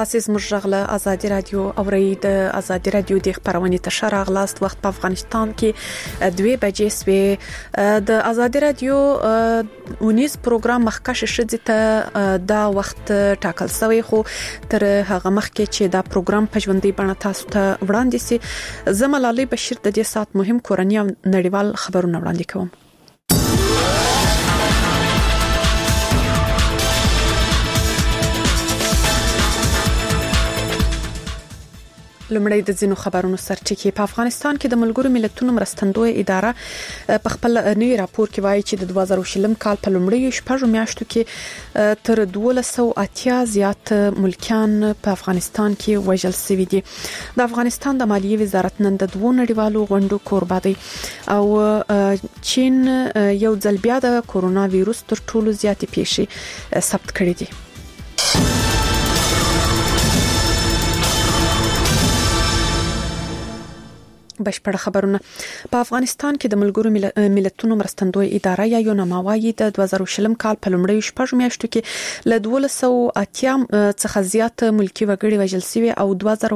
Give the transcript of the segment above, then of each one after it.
تاسو زموږ غږ آزادي رادیو اورئ د آزادي رادیو د خبرونې تشر اغلاست وخت په افغانستان کې 2 بجې سوي د آزادي رادیو ونیز پروګرام مخکښ شدي ته دا وخت ټاکل شوی خو تر هغه مخکې چې دا پروګرام په ژوندۍ بڼه تاسو ته وړاندې سي زملالي بشیر د دې سات مهم کورنۍ او نړیوال خبرونه وړاندې کوم. لمړی د ځینو خبرونو سرچینې په افغانستان کې د ملګرو ملتونو مرستندوی اداره په خپل نوي راپور کې وایي چې د 2020 کال په لمړیو شپږ میاشتو کې تر 1280 زیات ملکیان په افغانستان کې وژل شوي دي. د افغانستان د مالیې وزارت نن د 2 نړیوالو غونډو کوربه دی او چین یو ځل بیا د کورونا وایروس تر ټولو زیاتې پیښې ثبت کړې دي. بشپړ خبرونه په افغانستان کې د ملګرو ملتونو مرستندوی اداره یا یوناماوایي د 2020 کال په لومړیو شپږ میاشتو کې له 1280 څخه زیات ملکی وګړي وژل شوي او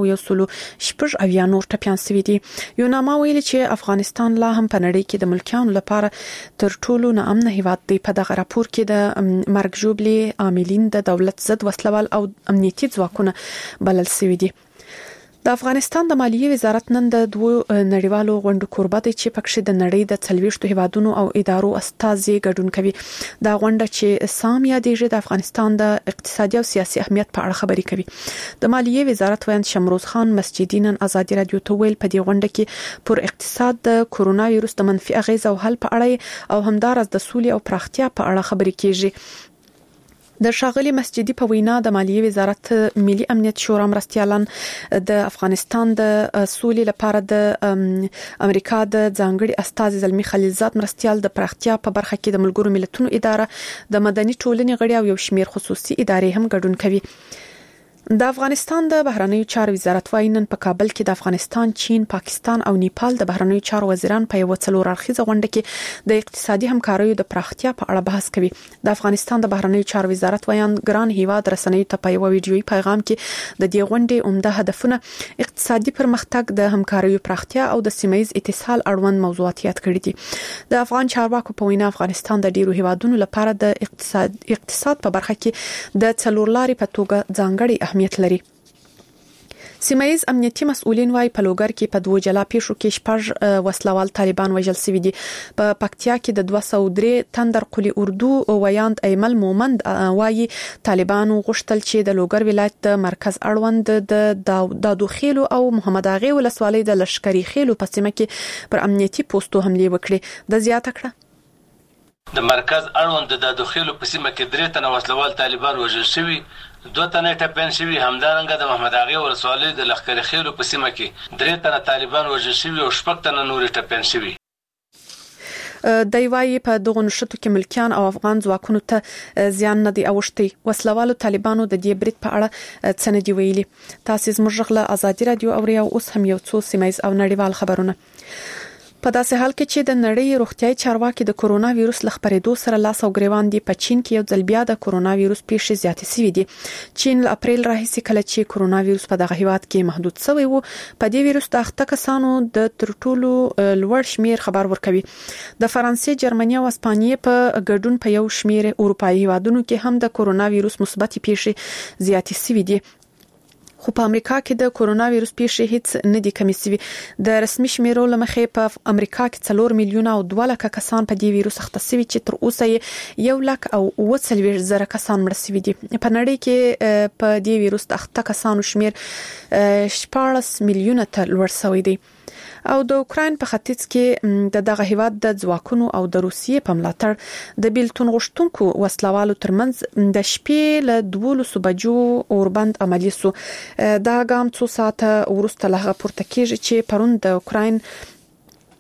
2100 نور ټپيان شوي دي. یوناماوایي چې افغانستان لا هم په نړۍ کې د ملکیانو لپاره تر ټولو ناامن هیواد دی. په دغه راپور کې د مرګ ژوبلې عاملین د دولت ضد وسلوال او امنیتي ځواکونه بلل شوي دي. د افغانستان د مالیې وزارت نن د 2 نړیوالو غونډو کوربه دی چې پکې د نړۍ د 40 هیوادونو او ادارو استازي ګډون کوي. دا غونډه چې سام یادېږي د افغانستان د اقتصادي او سیاسي اهمیت په اړه خبرې کوي. د مالیې وزارت ویاند شمروز خان مسجدي نن آزادي رادیو ته ویل په دې غونډه کې پر اقتصاد د کورونا وایروس د منفي اغیز او حل په اړه او همدارس د سولې او پراختیا په اړه خبرې کیږي. د شاغلي مسجدي په وینا د مالیې وزارت ملي امنیت شورا مرستيالان د افغانستان د سولې لپاره د امریکا د ځانګړي استازي زلمی خلیلزاد مرستيال د پراختیا په برخه کې د ملګرو ملتونو اداره د مدني ټولنې غړي او یو شمېر خصوصي ادارې هم ګډون کوي. د افغانستان د بهرنیو چارو وزارت وايي نن په کابل کې د افغانستان، چین، پاکستان او نیپال د بهرنیو چارو وزیران په یو څلور اړخیزه غونډه کې د اقتصادي همکاریو د پراختیا په اړه بحث کوي. د افغانستان د بهرنیو چارو وزارت ویاند ګران هیواد رسنیو ته په یو ویډیويي پیغام کې د دې غونډې عمده هدفونه اقتصادي پرمختګ، د همکاریو پراختیا او د سیمه‌یز اتصال اړوند موضوعات یاد کړي دي. د افغان چارواکو په وینا افغانستان د ډیرو هیوادونو لپاره د اقتصاد په برخه کې د څلورلاري په توګه ځانګړي اهمیت لري. سیمه‌یز امنیتي مسؤلین وايي په لوګر کې په 2 جلا پیښو کې شپږ وسلوال طالبان وژل شوي دي. په پکتیا کې د 203 تندر قلی اردو ویاند ایمل مومند وايي طالبانو غوښتل چې د لوګر ولایت د مرکز اړوند د دادوخیلو او محمد اغه ولسوالۍ د لشکري خیلو په سیمه کې پر امنیتي پوسټو حمله وکړي. د زیاته کړه د مرکز اړوند د دادوخیلو په سیمه کې 3 تنه وسلوال طالبان وژل شوي، 2 تنه ټپيان شوي. همدارنګه د محمد اغه ولسوالۍ د لخکري خیلو په سیمه کې 3 تنه طالبان وژل شوي او 6 تنه نور ټپيان شوي. د وایي په دغه نشټو کې ملکیان او افغان ځواکونو ته زیان نه دی اوښتي. وسلوالو طالبانو د دې برید په اړه څه نه دی ویلي. تاسو زموږ غږ آزادي رادیو اوري او اوس هم یو څو سیمایز او نړیوال خبرونه. په داسې حال کې چې د نړۍ روغتیايي چارواکي د کورونا وایروس لخپریدو سره لاس او ګریوان دي، په چین کې یو ځل بیا د کورونا وایروس پیښې زیاتې شوې دي. چین له اپریل راهیسې کله چې کورونا وایروس په دغه هیواد کې محدود شوی وو، په دې وایروس د اخته کسانو د تر ټولو لوړ شمیر خبر ورکوي. د فرانسې، جرمني او اسپانیې په ګډون په یو شمیر اروپایي هیوادونو کې هم د کورونا وایروس مثبت پیښې زیاتې شوې دي. خو په امریکا کې د کورونا وایروس پیښې هیڅ نه دي کمې شوي. د رسمي شمیرو لمخې په امریکا کې 4 میلیونه او 2 لک کسان په دې وایروس اخته شوي چې تر اوسه یې 1 لک او 40 کسان مړ شوي دي. په نړۍ کې په دې وایروس اخته کسانو شمیر 14 میلیونه ته لوړ شوی دی. او د اوکراین په ختیځ کې دغه هیواد د ځواکونو او د روسیې په ملاتړ د بیلتون غوښتونکو وسلوالو ترمنځ د شپې له 12 بجو اوربند عملی سو. دا ګام څو ساعته وروسته له پورته کېږي چې پرون د اوکراین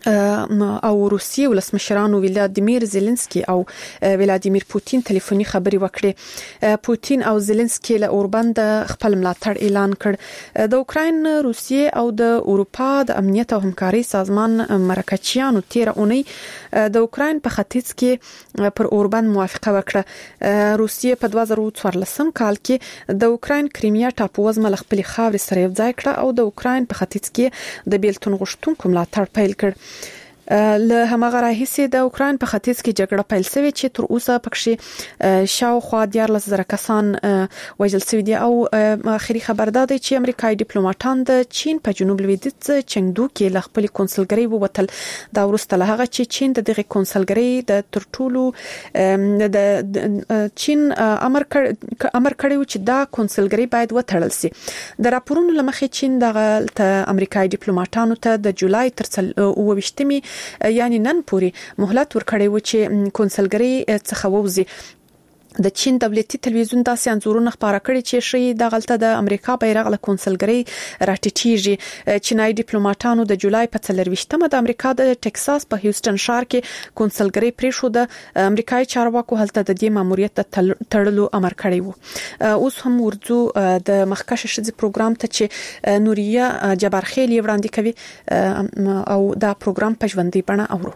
او روسیې ولسمشرانو ولادیمیر زيلنسکي او ولادیمیر پوتین ټلیفوني خبري وکړې. پوتین او زيلنسکي له اوربند خپل ملاتړ اعلان کړ. د اوکراین، روسیې او د اروپا د امنیت او همکاري سازمان مرکچیانو تیر اونۍ د اوکراین په ختیځ کې پر اوربند موافقه وکړه. روسیې په 2014 کال کې د اوکراین کریمیا ټاپووزمه له خپل خاورې سره یوځای کړه او د اوکراین په ختیځ کې د بیلتون غوښتونکو ملاتړ پیل کړ. له همغه راهیسې د اوکراین په ختیځ کې جګړه پیل شوې چې تر اوسه پکې شاوخوا 14,000 کسان وژل شوي دي او اخري خبر ده چې امریکایي ډیپلوماټان د چین په جنوب لویدیځ چنګدو کې له خپل کنسولګرۍ ووتل. دا وروسته له هغه چې چین د دغه کنسولګرۍ د ترټولو د چین امر کړی چې دا کنسولګرۍ باید وتړل شي. د راپورونو لمخې چین د امریکایي ډیپلوماټانو ته د جولای تر 28 یعنی نن پوري مهلت ورکړی و چې کنسولګرۍ څخه ووزي. د چین دولتي ټلویزیون داسې انځورونه خبره کړي چې شي د غلطه د امریکا بیرغ له کنسولګرۍ راټیټیږي. چینایي ډیپلوماټانو د جولای په 24مه د امریکا د ټکساس په هیوستن ښار کې کنسولګرۍ پریښوده. امریکایي چارواکو هلته د دې ماموریت د تړلو امر کړی و. اوس هم ورځو د مخکشه شذ پروګرام ته چې نوريه جبارخیل وړاندې کوي او دا پروګرام په ژوندۍ بڼه اورو.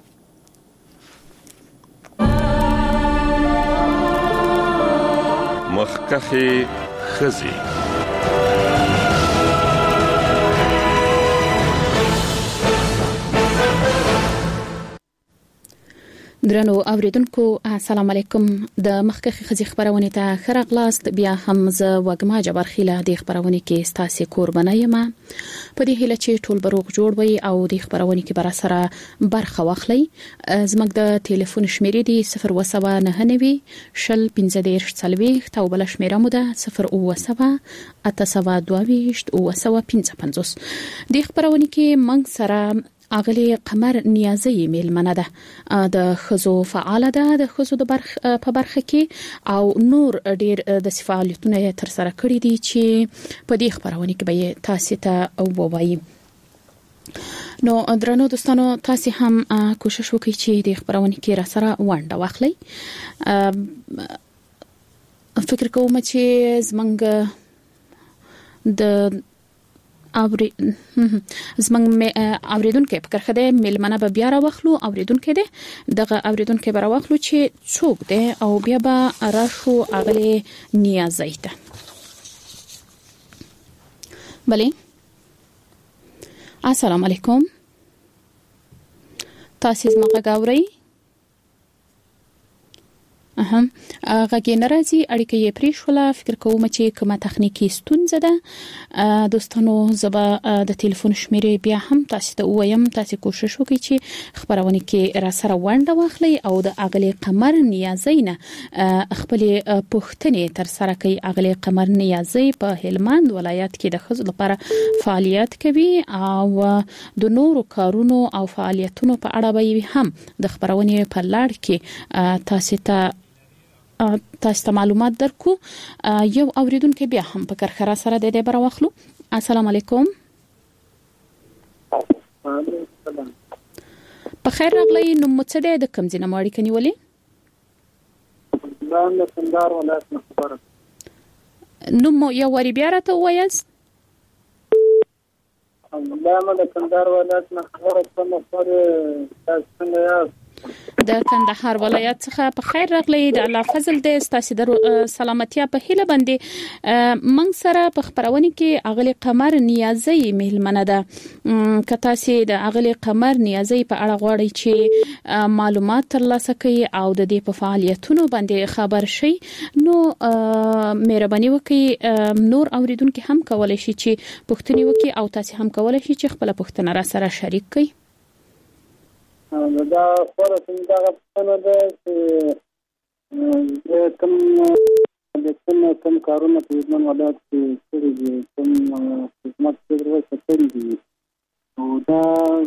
مخکخي خزي درنو اوریدونکو السلام علیکم. د مخکخي خزي خبرونه ته خراغلاست. بیا هم ز وګما جبرخیله د خبرونه کې ستاسو قربانه یم. په دې هیله چې ټول بروغ جوړ وي او د خبرونه کې بر سره برخه واخلي. زموږ د ټلیفون شمیرې دی 079 شل 15 40 او بل شمیره مو ده 097 822 955. د خبرونه کې موږ سره اغلی قمر نیازی میلمنه ده. د خزو فعال ده د خزو د په برخه کې او نور ډیر د فعالیتونه تر سره کړی دي چې په دې خبرونه کې به تاسو ته ووایي. نو درنو دوستانو تاسو هم کوشش وکړئ چې د خبرونه کې را سره ونډه واخلئ. فکر کوم چې زمنګ د زمنګ اوریدونکو په کرخده میلمنه به بیا راوخلو. اوریدونکو ده دغه اوریدونکو به راوخلو چې څوک ده او بیا به راشو اغلی نیازی ته. بله السلام علیکم. تاسو زما غاوري غږی ناراضي اړیکه یې پریښوله. فکر کوم چې کومه تخنیکی ستونزه ده. دوستانو زبا د ټلیفون شمیرې بیا هم تاسو ته وایم. تاسو کوشش وکړئ چې خبرونه کې را سره ونډه واخلئ او د اغلی قمر نیازی نه خپل پوښتنې تر سره کوي. اغلی قمر نیازی په هلمند ولایت کې د خزو لپاره فعالیت کوي او د نورو کارونو او فعالیتونو په اړه به هم د خبرونه په لړ کې تاسو ته معلومات درکو. یو اوریدونکو بیا هم په کرخره سره د دې بر واخلو. السلام علیکم. په خیر راغلی. نو مڅ ده د کوم ځای نه ماړی کني ولې؟ دا د کندهار ولایت نه خبره. نو مو یو وری بیا راته وایاست؟ دا د کندهار ولایت نه خبره کوم سره تاسو نه د کندهار ولایت څخه په خیر راغلی. د الله فضل د ستاسو د سلامتیا په هیله باندې موږ سره په خبرونه کې اغلی قمر نیازی میلمنه ده. کته سي د اغلی قمر نیازی په اړه غواړي چې معلومات ترلاسه کړي او د دې په فعالیتونو باندې خبر شي. نو مهرباني وکړئ نور اوریدونکو هم کولای شي چې پوښتنه وکړي او تاسو هم کولای شي چې خپل پوښتنه را سره شریک کړئ. دا خبره څنګه غوښتنه ده چې کوم کارونه په ځمن ولایت کې کړی دي، کوم خدمات کړی دي او دا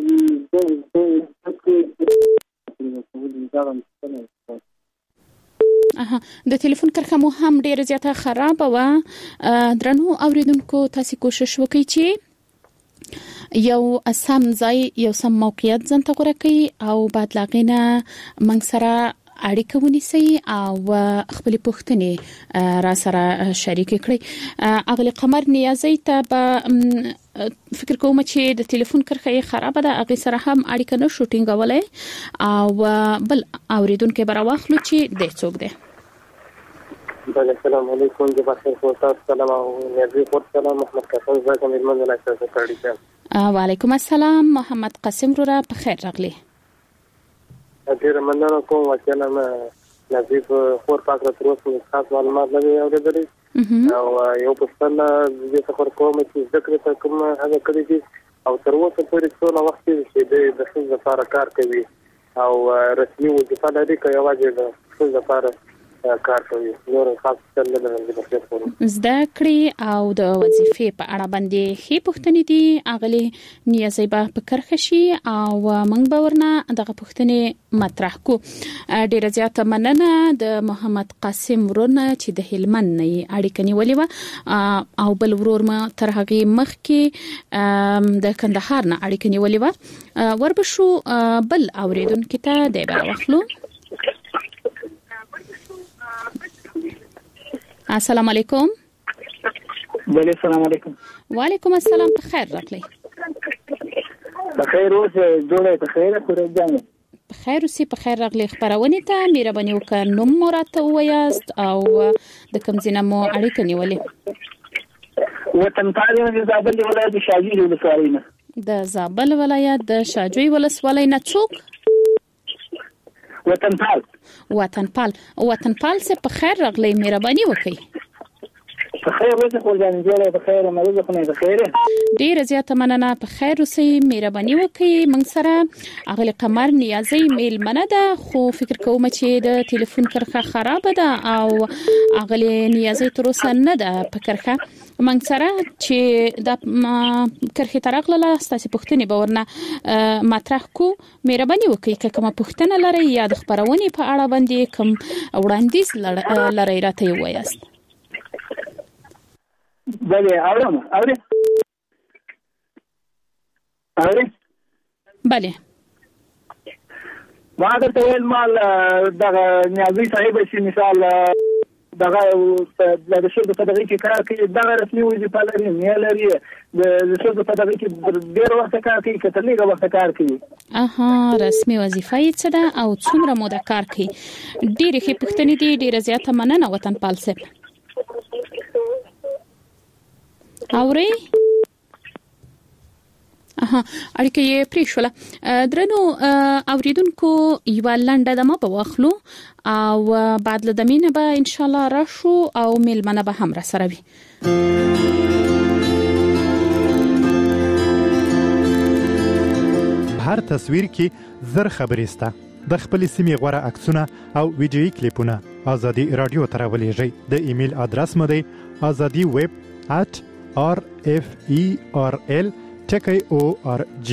د ټلیفون کرخه مو هم ډیره زیاته خراب و. درنو اوریدونکو تاسو کوشش وکړئ چې یو سم ځای یو سم موقعیت ځان ته غوړه کوي او بعد لاغینه موږ سره اړیکه ونیسي او خپل پوښتنې را سره شریک کړي. اغلی قمر نیازی ته به فکر کوم چې د ټلیفون کرخه خراب ده اغه سره هم اړیکه نه شوټینګولای او بل اوریدونکو برا واخلو چې د څوک ده. السلام علیکم د بخیر خو سلام او نیازی خو سلام محمد قاسم زاکم من نه تاسو کړی. وعلیکم السلام محمد قاسم را په خیر راغلی. ډیر مننه کوم چې ما نزيف خور پاک را تروس خاص معلومات لري او درې او یو پښتنه د څخه کوم چې ذکر ته کوم هغه کړی دي او تر اوسه پورې څو وخت چې د څه لپاره کار کوي او رسمي وظیفه لري کوي واجب د څه لپاره کار کوي نور خاص څه نه لري. زده کړې او د وظیفې په اړه باندې هي پوښتنې دي اغلی نیازي به په کرخشي او موږ به ورنه دغه پوښتنې مطرح کو. ډیره زیاته مننه د محمد قاسم ورونه چې د هلمند نه اړیکه نیولې و او بل ورور ما تر هغه مخ کې د کندهار نه اړیکه نیولې و. وربشو بل اوریدونکو ته د بل وخلو. السلام علیکم. السلام علیکم. وعلیکم السلام په خیر راغلی. بخیر اوسه جوړه په خیر پورې ځان. په خیر اوسه په خیر راغلی. خبرونه ته مهرباني وکړئ نوم مرته وایاست او د کوم ځای مو اړیکه نیولې؟ وطن پال د زابل ولایت شاجوی ولسوالۍ نه. د زابل ولایت د شاجوی ولسوالۍ نه څوک؟ وطن پال سے په خیر راغلی. مهرباني وکړئ. په خیر اوسه خو ځان جوړه په خیر مرزه خو نه په خیر. ډیر زیاته مننه. په خیر اوسئ. مهرباني وکړئ. موږ سره اغلی قمر نیازی میل منه ده خو فکر کوم چې د ټلیفون کرخه خراب ده او اغلی نیازی تر اوسه نه ده په کرخه. موږ سره چې د کرخه ترغله ستاسو پوښتنې به ورنه مطرح کو. مهرباني وکړئ کومه پوښتنه لرئ یا د خبرونه په اړه باندې کوم وړاندیز لرئ راته وایاست. بله اوري بله ما درته ویل مال دغه نیازی صاحب چې مثال دغه د شرکت په دغه کې کار کوي دغه رسمي وظیفه لري نه لري د شرکت په دغه کې ډیر وخت کار کوي کته لږه وخت کار کوي. رسمي وظیفه یې څه ده او څومره موده کار کوي؟ ډیره ښه پوښتنه دي. ډیره زیاته مننه وطن پال صاحب. اوري اړیکه یې پریښوله. درنو اوریدونکو یو لنډه دمه په واخلو او بعد له دمینه به ان شاء الله راشو او میلمنه به هم را سره وي. هر تصویر کې زر خبرې سته. د خپل سیمې غوړه عکسونه او ویډیويي کلیپونه ازادي رادیو ته راولېږئ. د ایمیل ادرس مو دی azadi@referl.org.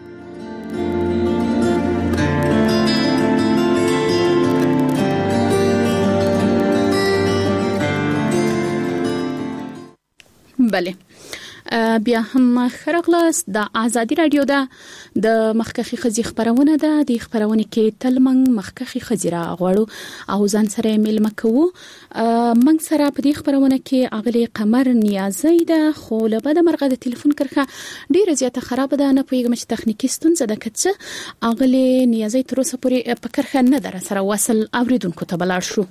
بله بیا هم خرغلاس د ازادي رادیو د مخکخي خزي خبرونه ده. د خبرونه کې تلمنګ مخکخي خزي را غوړو او ځان سره میل مکو. منګ سره په دې خبرونه کې اغلی قمر نیازی ده خو له بده مرغه د ټلیفون کرخه ډیره زیاته خراب ده. نه پوهیږم چې تخنیکی ستونزه ده کڅ اغلی نیازی تر اوسه پورې په کرخه نه در سره وصل اوریدونکو ته بلار شو.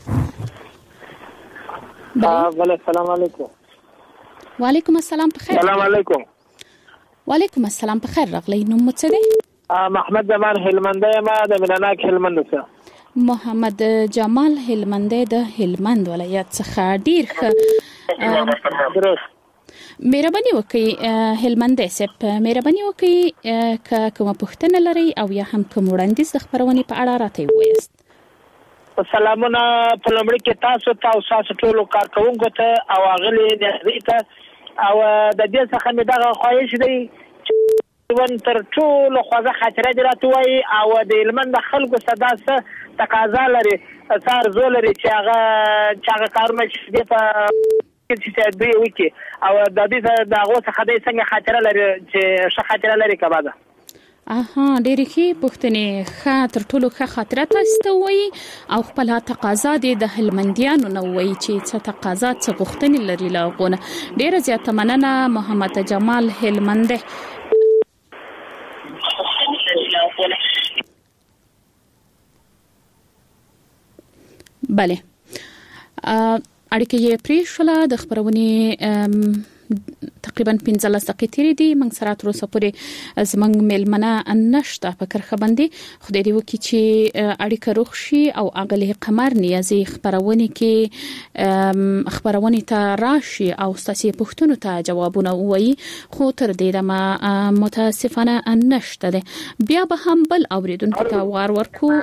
بله السلام علیکم. وعلیکم السلام په خیر. السلام علیکم. وعلیکم السلام په خیر راغلی. نوم مو څه دی؟ محمد جمال هلمندی ما د میناناک هلمند څخه. محمد جمال هلمندی د هلمند ولایت څخه. ډیر ښه. مهرباني وکړئ هلمندی صاحب. مهرباني وکړئ کومه پوښتنه لرئ او یا هم کوم وړاندیز د خبرونې په اړه راته ووایاست. سلامونه په لمړي کې تاسو ته او تاسو ټول کارکونکو ته او اغلی نیازی ته او د دې څخه مې دغه خواهش دی ون تر ټول خوځه خاطره دی راته وایي او د هلمند خلکو صدا تقاضا لري سار زول لري چې هغه کارونه چې په کې چې دوی وکي او د دې د هغه څخه د څنګه خاطره لري چې ښه خاطره لري کبا ده. ډېرې ښې پوښتنې. ښه تر ټولو ښه خاطره تاسو ته وایي او خپل تقاضا د هلمندیانو نه وایي چې څه تقاضا څه غوښتنې لري له هغونه. ډېره زیاته مننه محمد جمال هلمند. بله اړیکه یې پریښوله. د خبرونې تقریبا 15 دقیقې تیرې دي. موږ سره تر اوسه پورې زموږ میلمنه نشته په کرخه باندې. خدای دې وکړي چې اړیکه روغ شي او اغله قمر نیازي خبرونه کې خبرونه ته راشي او ستاسو پوښتنو ته جوابونه وایي. خو تر دې دمه متاسفانه نشته ده. بیا به هم بل اوریدونکو ته وار ورکو.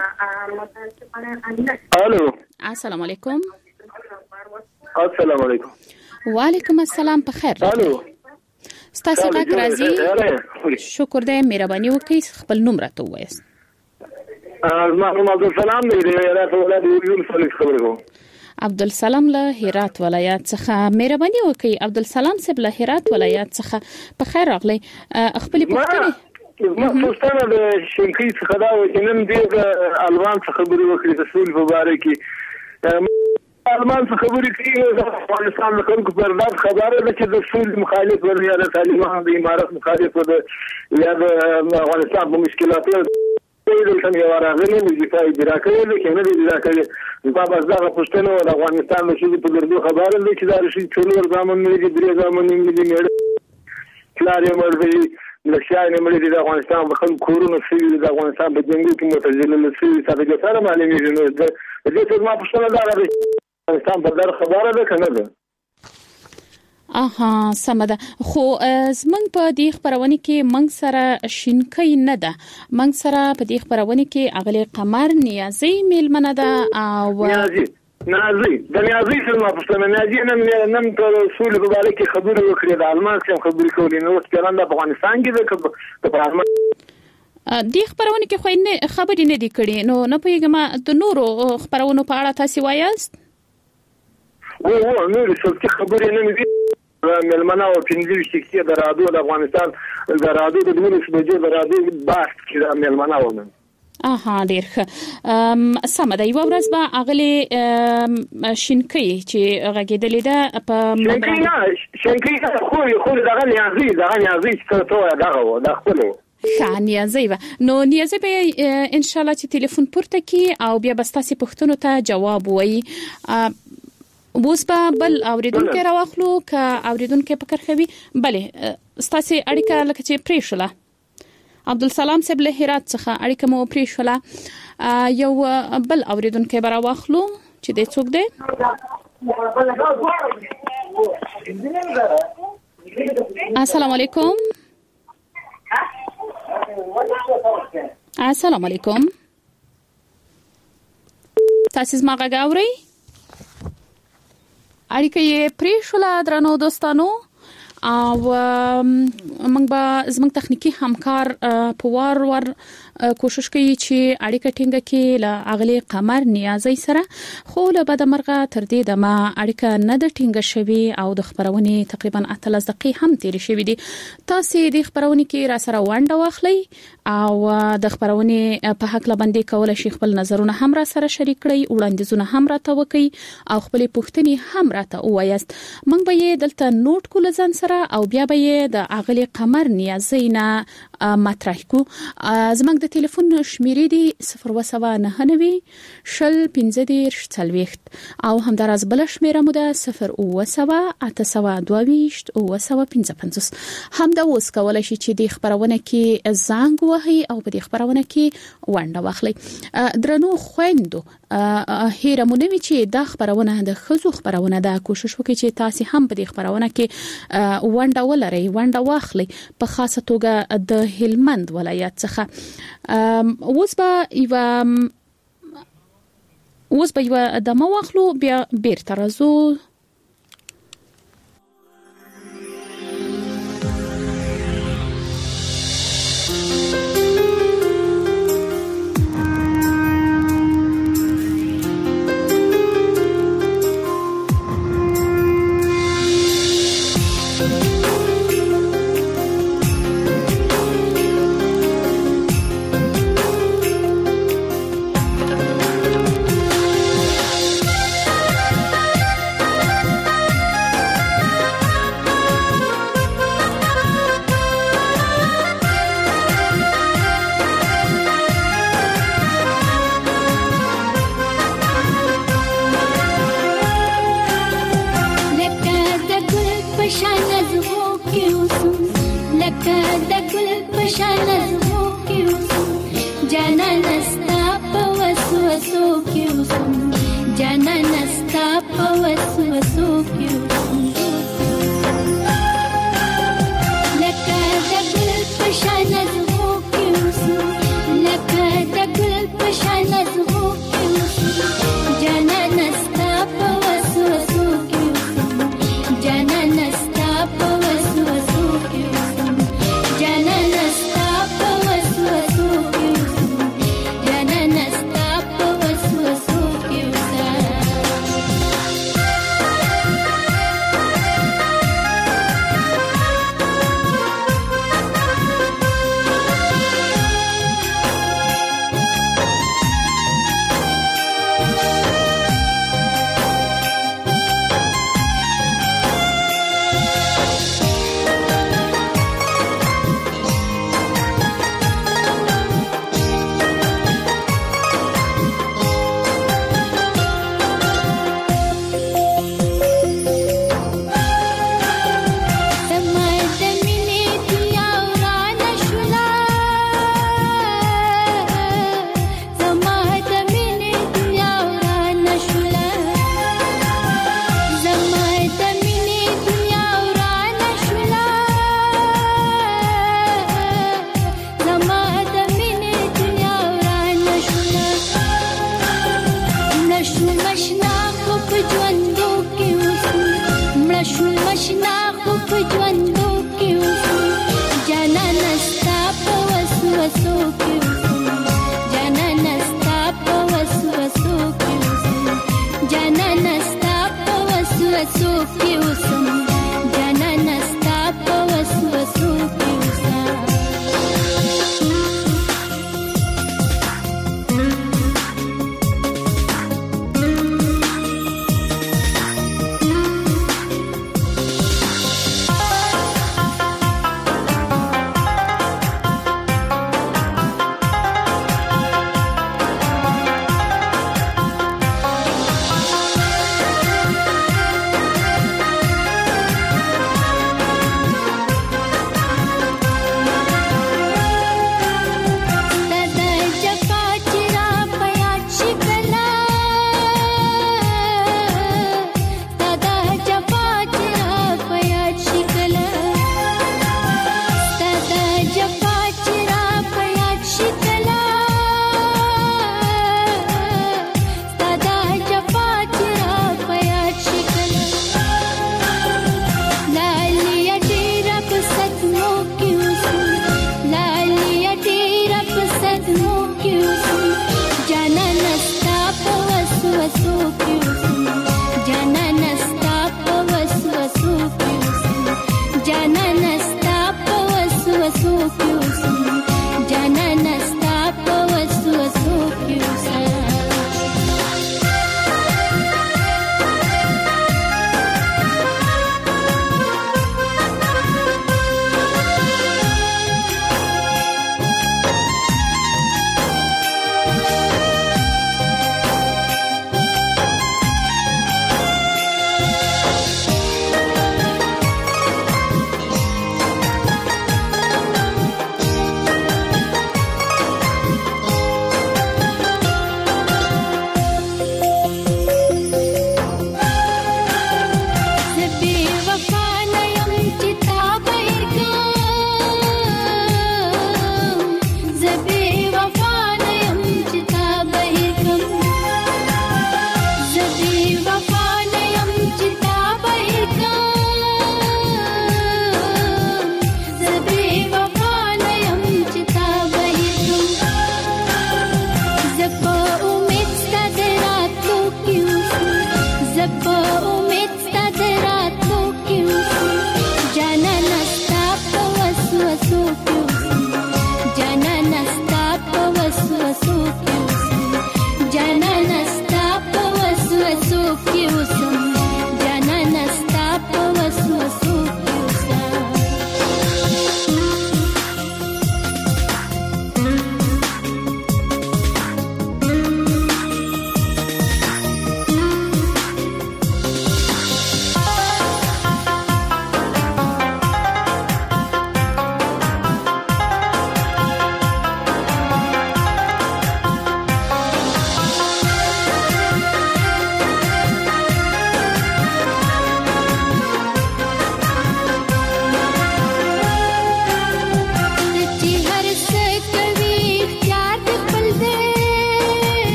الو السلام علیکم. السلام علیکم. وعلیکم السلام. په خیر راغلی. ستاسو غږ راځي. شکر دې مهرباني وکړئ خپل نوم راته ووایاست. ما نوم عبدالسلام دی. هرات ولایت یونس ولایت خبرو. عبدالسلام له هرات ولایت څخه. مهرباني وکړئ عبدالسلام صاحب له هرات ولایت څخه. په خیر راغلی. خپل پوښتنه ما پوښتنه د شینکۍ څخه دا و چې نن دې الوان څخه خبرې وکړې د سولې په باره کې. المان څخه خبرې کوي د افغانستان د خلکو پر دا خبره ده چې د سولې مخالف ورته یا د طالبانو د امارت مخالف ده یا د افغانستان په مشکلاتو دلته یو راغلی د دفاع اجرا کوي چې نه دی اجرا کوي. دا بس دا پښتنو د افغانستان د شي په درلو خبره ده چې دا شي څلور ځامن نه دي درې ځامن نه دي مېړه کلارې مرګي لښای نه مړي د افغانستان په خلکو کورونه سوي د افغانستان په جنګ کې متجلل سوي څه سره معلومي نه ده. د دې څه ما پښتنه دا راځي افغانستان په در خبره ده کنه ده. سمه ده. خو زمنګ په دې خبرونه کې منګ سره شینکۍ نه ده. منګ سره په دې خبرونه کې اغلی قمر نیازي میلمنه ده او نیازي د نیازي څخه ما پښتنه نیازي نن په سولې په اړه کې خبرې وکړې. د المان څخه خبرې کولې نو څنګه د افغانستان کې د پرمختګ دې خبرونه کې خو نه خبرې نه دي کړې. نو نه پیګم د نورو خبرونو په اړه تاسو وایاست. نور څه خبرې نه دي. ملمنه او پنځه شخصیت د رادیو د افغانستان د رادیو د دولت بجو د رادیو بحث کې ملمنه ونه. ډیر ښه. سمه ده. یو ورځ به اغلی شینکۍ چې غږیدلې ده په شینکۍ خو دغه نیازي چې ته دغه د خپل نیازي و. نو نیازي به ان شاء الله چې ټلیفون پورته کی او بیا بستاسي پښتنو ته جواب وایي. اوس به بل اوریدونکو راوخلو ک اوریدونکو فکر کوي. بله ستاسو اړیکه لکه چې پریښوله. عبدالسلام صاحب له هرات څخه اړیکه مو پریښوله. یو بل اوریدونکو به راوخلو چې د څوک دی. السلام علیکم. السلام علیکم. تاسو ما غږ اورئ؟ اړیکه یې پریښوله درنو دوستانو او موږ به زموږ تخنیکی همکار په وار کوشش کوي چې اړیکه ټینګه کړي له اغلی قمر نیازي سره. خو له بده مرغه تر دې دمه اړیکه نه د ټینګه شوي او د خبرونه تقریبا 13 دقیقې هم تیر شوي دي. تاسو د خبرونه کې را سره ونډه واخلئ او د خبرونه په حق لبندې کول شي خپل نظرونه هم را سره شریک کړئ. وړاندیزونه هم راته وکړئ او خپل پوښتنې هم راته ووایاست. موږ به یې دلته نوٹ کول ځان سره او بیا به یې د اغلی قمر نیازي نه مطرح کو. زموږ د ټلیفون شمیرې دی 029 شل 15 40 او همداراز بل شمیره مو ده 0 822 955. همدا اوس کولای شي چې د خبرونه کې زنګ وهي او په دې خبرونه کې ونډه واخلي. درنو خويندو هیره مونږ چې دا خبرونه د خزو خبرونه ده. کوشش وکړئ چې تاسو هم په دې خبرونه کې ونډه ولرئ، ونډه واخلئ په خاصه توګه د هلمند ولایت څخه. اوس به یو دمه واخلو بیا بیرته راځو. د ګل په شان زمو کې اوسم جانا نستا په وسوسو کې اوسم جانا نستا په وسوسو کې اوسم لکه د ګل په شان زمو کې اوسم لکه د ګل په شان زمو کې اوسم جانا نستا په وسوسو کې اوسم جانا نستا په وسوسو کې اوسم جانا نستا په وسوسو کې اوسم جانا نستا په وسوسو کې اوسم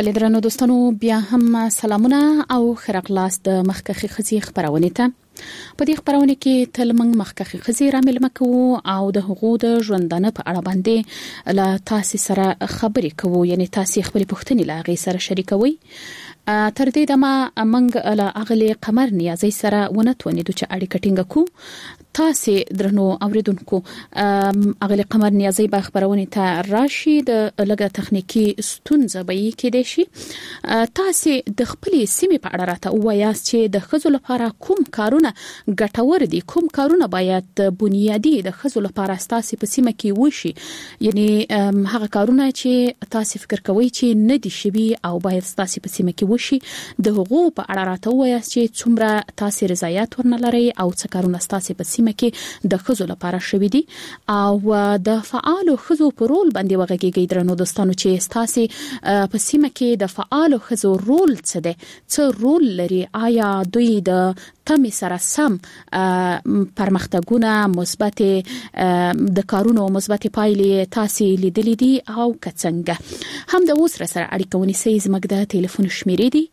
بل درنو دوستانو بیا هم سلامونه او خیرغلاس د مخکخي خزي خبرونه ته په دې خبرونه کې تل موږ مخکخي خزي رامل مکو او د حقوق د ژوندانه په اړه باندې لا تاسو سره خبرې کوو یعنی تاسو خپل پوښتنې لا غي سره شریکوي تر دې دمه موږ لا اغلی قمر نیازي سره ونتونې د چ اړیکه ټینګ کو تاسو درنو اوریدونکو اغلی قمر نیازي به خبرونه ته راشي د لګه تخنیکی ستونزه به کې دي شي تاسو د خپل سیمې په اړه راته وایاست چې د خزو لپاره کوم کارونه ګټور دي کوم کارونه باید بنیادی د خزو لپاره تاسو په سیمه کې وشي یعنی هغه کارونه چې تاسو فکر کوئ چې نه دي شوي او باید تاسو په سیمه کې وشي د حقوق په اړه راته وایاست چې څومره تاسو رضایت ورنلري او څه کارونه تاسو په سیمه کې د خزو لپاره شوي دي او د فعال خزو په رول باندې وغږیږي درنو دوستانو چې تاسو په سیمه کې د فعال خزو رول څه دی څه رول لري آیا دوی د تم سره سم پرمختګونه مثبت د کارونو مثبت پایلې تاسو لیدلې دي او کڅنګه هم د اوس سره اړیکه ونیسئ زموږ د ټلیفون شمیرې دي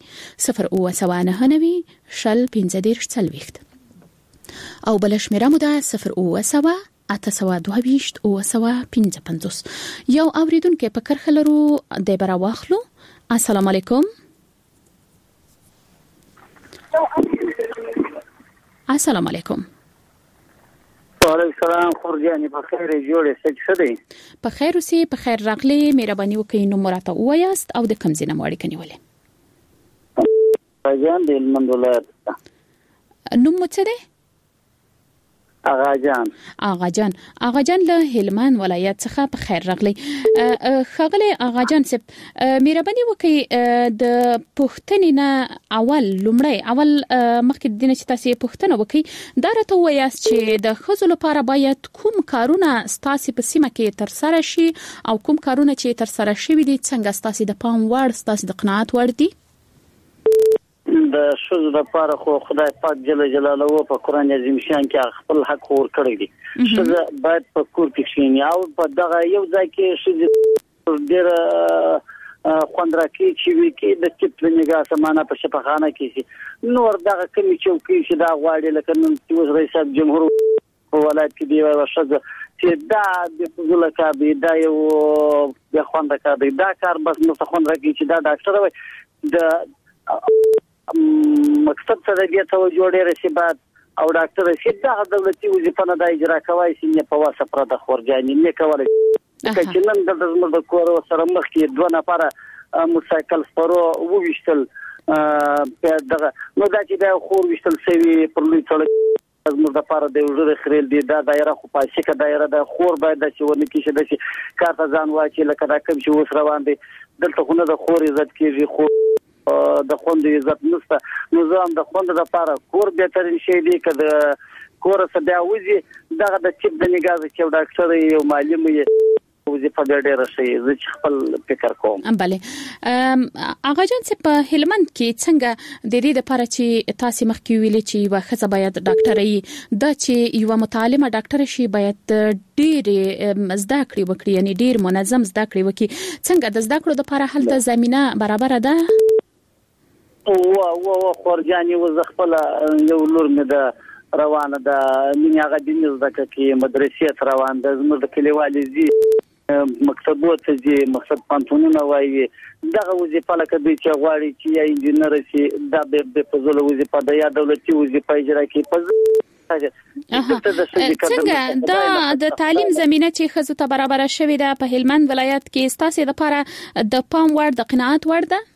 099 شل 15 40 او بل شمیره مو ده 0 822 855 یو اوریدونکو په کرخلرو د برا واخلو السلام علیکم السلام علیکم وعلیکم السلام خورجانی په خیر جوړه څه دی په خیر اوسې په خیر راغلی مهرباني وکړئ نو مراته وایاست او د کم زینه ماړی کني ولې راجان د هلمند ولایت نو مڅ دی آغا جان له هلمند ولایت څخه په خیر راغلی خغلی آغا جان سپ مهرباني وکړئ د پښتنې نه اول مخکې د دې چې تاسو پښتنه وکړئ دا راته وایاست چې د خزو لپاره باید کوم کارونه تاسو په سیمه کې تر سره شي او کوم کارونه چې تر سره شوي دي څنګه تاسو د پام وړ تاسو د قناعت وړ دي د شوز لپاره خو خدای پاک جل جلاله په قران عظیم شان کې خپل حق ور کړی دی شوز باید په کور کې شینی او په دغه یو ځای کې شوز ډیر خوندراکي چې وی کې د چپ نگاه سمانه په شپخانه کې شي نور دغه کمی چوکي چې دا غواړي لکه نن چې رئیس جمهور ولایت کې دی ورشد چې دا د فضل کابه دا یو د خوندراکي دا کار بس نو خوندراکي چې دا ډاکټر وي د مقصد سره بیا توجه ډېر شي بعد او ډاکټر شي دا دولتي وظیفه نه د اجرا کوي چې په واسه پر د خورجاني نه کوي چې نن د زموږ د کور سره مخ کې دوه نفر موټرسایکل سپرو وویشتل دغه نو دا چې دا خور وشتل سوي پر لوی څړ زموږ د پاره د وژل خریل دي دا دایره خو پاسه کې دایره د خور باید د چونه کې شي د کارته ځان واچي لکه دا کوم چې وس روان دي دلته خو نه د خور عزت کېږي خو د خوند عزت نشته نو زم د خوند لپاره کور بهترین شی دی کده کور څه بیا وځي دغه د چپ د نگاز چې ډاکټر یو معلم یې وظیفه ډېره شي زه خپل فکر کوم بله اغا جان څه په هلمند کې څنګه د دې لپاره چې تاسو مخکې ویلي چې واخصه باید ډاکټر یې دا چې یو متعلمه ډاکټر شي باید ډېر زده کړې وکړي یعنی ډېر منظم زده کړې وکړي څنګه د زده کړو لپاره هلته زمينه برابر ده او خورجاني وزخپل یو لور مې د روانه د مینه غا د نزدکه کې مدرسې روان د زموږ د کلیوالي زی مکتبوت چې مقصد پانتونونه وایي دغه وظیفه لکه دوی چې غواړي چې یا انجنیر شي دا به په زول وظیفه د یا دولتي وظیفه اجرا کوي څنګه دا د تعلیم زمينه چې خزو ته برابر شوی ده په هلمند ولایت کې ستاسو لپاره د پام وړ د قناعت وړ ده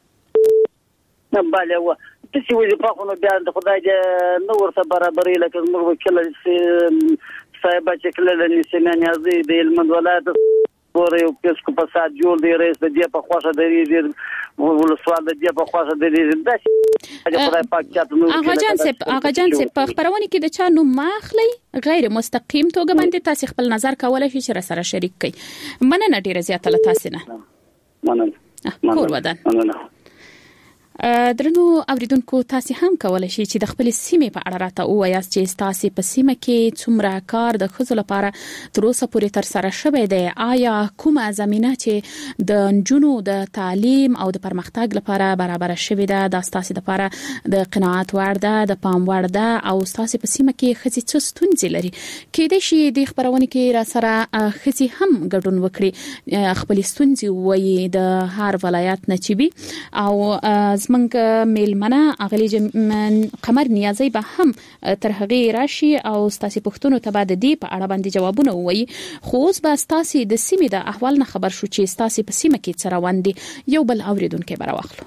بله و چې وظیفه خو نو بیا د خدای دې نو ورته برابرې لکه موږ وکیل صاحب چې کله نسیمه نیازي د هلمند ولایت ور یو پیسکو په سات جوړ دی رئیس د دې په خوښه دی ولسوال د دې په خوښه دی د خدای پاک چاته نو اغا جان سپ په خبرونه کې د چا نو ماخلی غیر مستقیم توګه باندې تاسو خپل نظر کولای شئ چې سره شریک کړئ مننه ډیره زیاته له تاسو نه مننه کور ودان درنو اوریدونکو تاسو هم کولای شئ چې د خپل سیمې په اړه راته ووایاست چې تاسو په سیمه کې څومره کار د ښځو لپاره تر اوسه پورې تر سره شوی دی. آیا کومه زمينه چې د نجونو د تعلیم او د پرمختګ لپاره برابر شوی ده د تاسو لپاره د قناعت وړ ده د پام وړ ده او تاسو په سیمه کې ښځې څه ستونزې لري؟ کېدای شي د خبرونه کې را سره ښځې هم ګډون وکړي خپل ستونزې وایي د هر ولایت نه چي او زمنګ میلمنه اغلی قمر نیازی به هم تر هغه راشي او ستاسو پښتنو ته بعد دی په اړه باندې جوابونه وایي. خو اوس به ستاسو د سیمې د احوال نه خبر شو چې ستاسو په سیمه کې څه روان دي. یو بل اوریدونکو به راوخلو.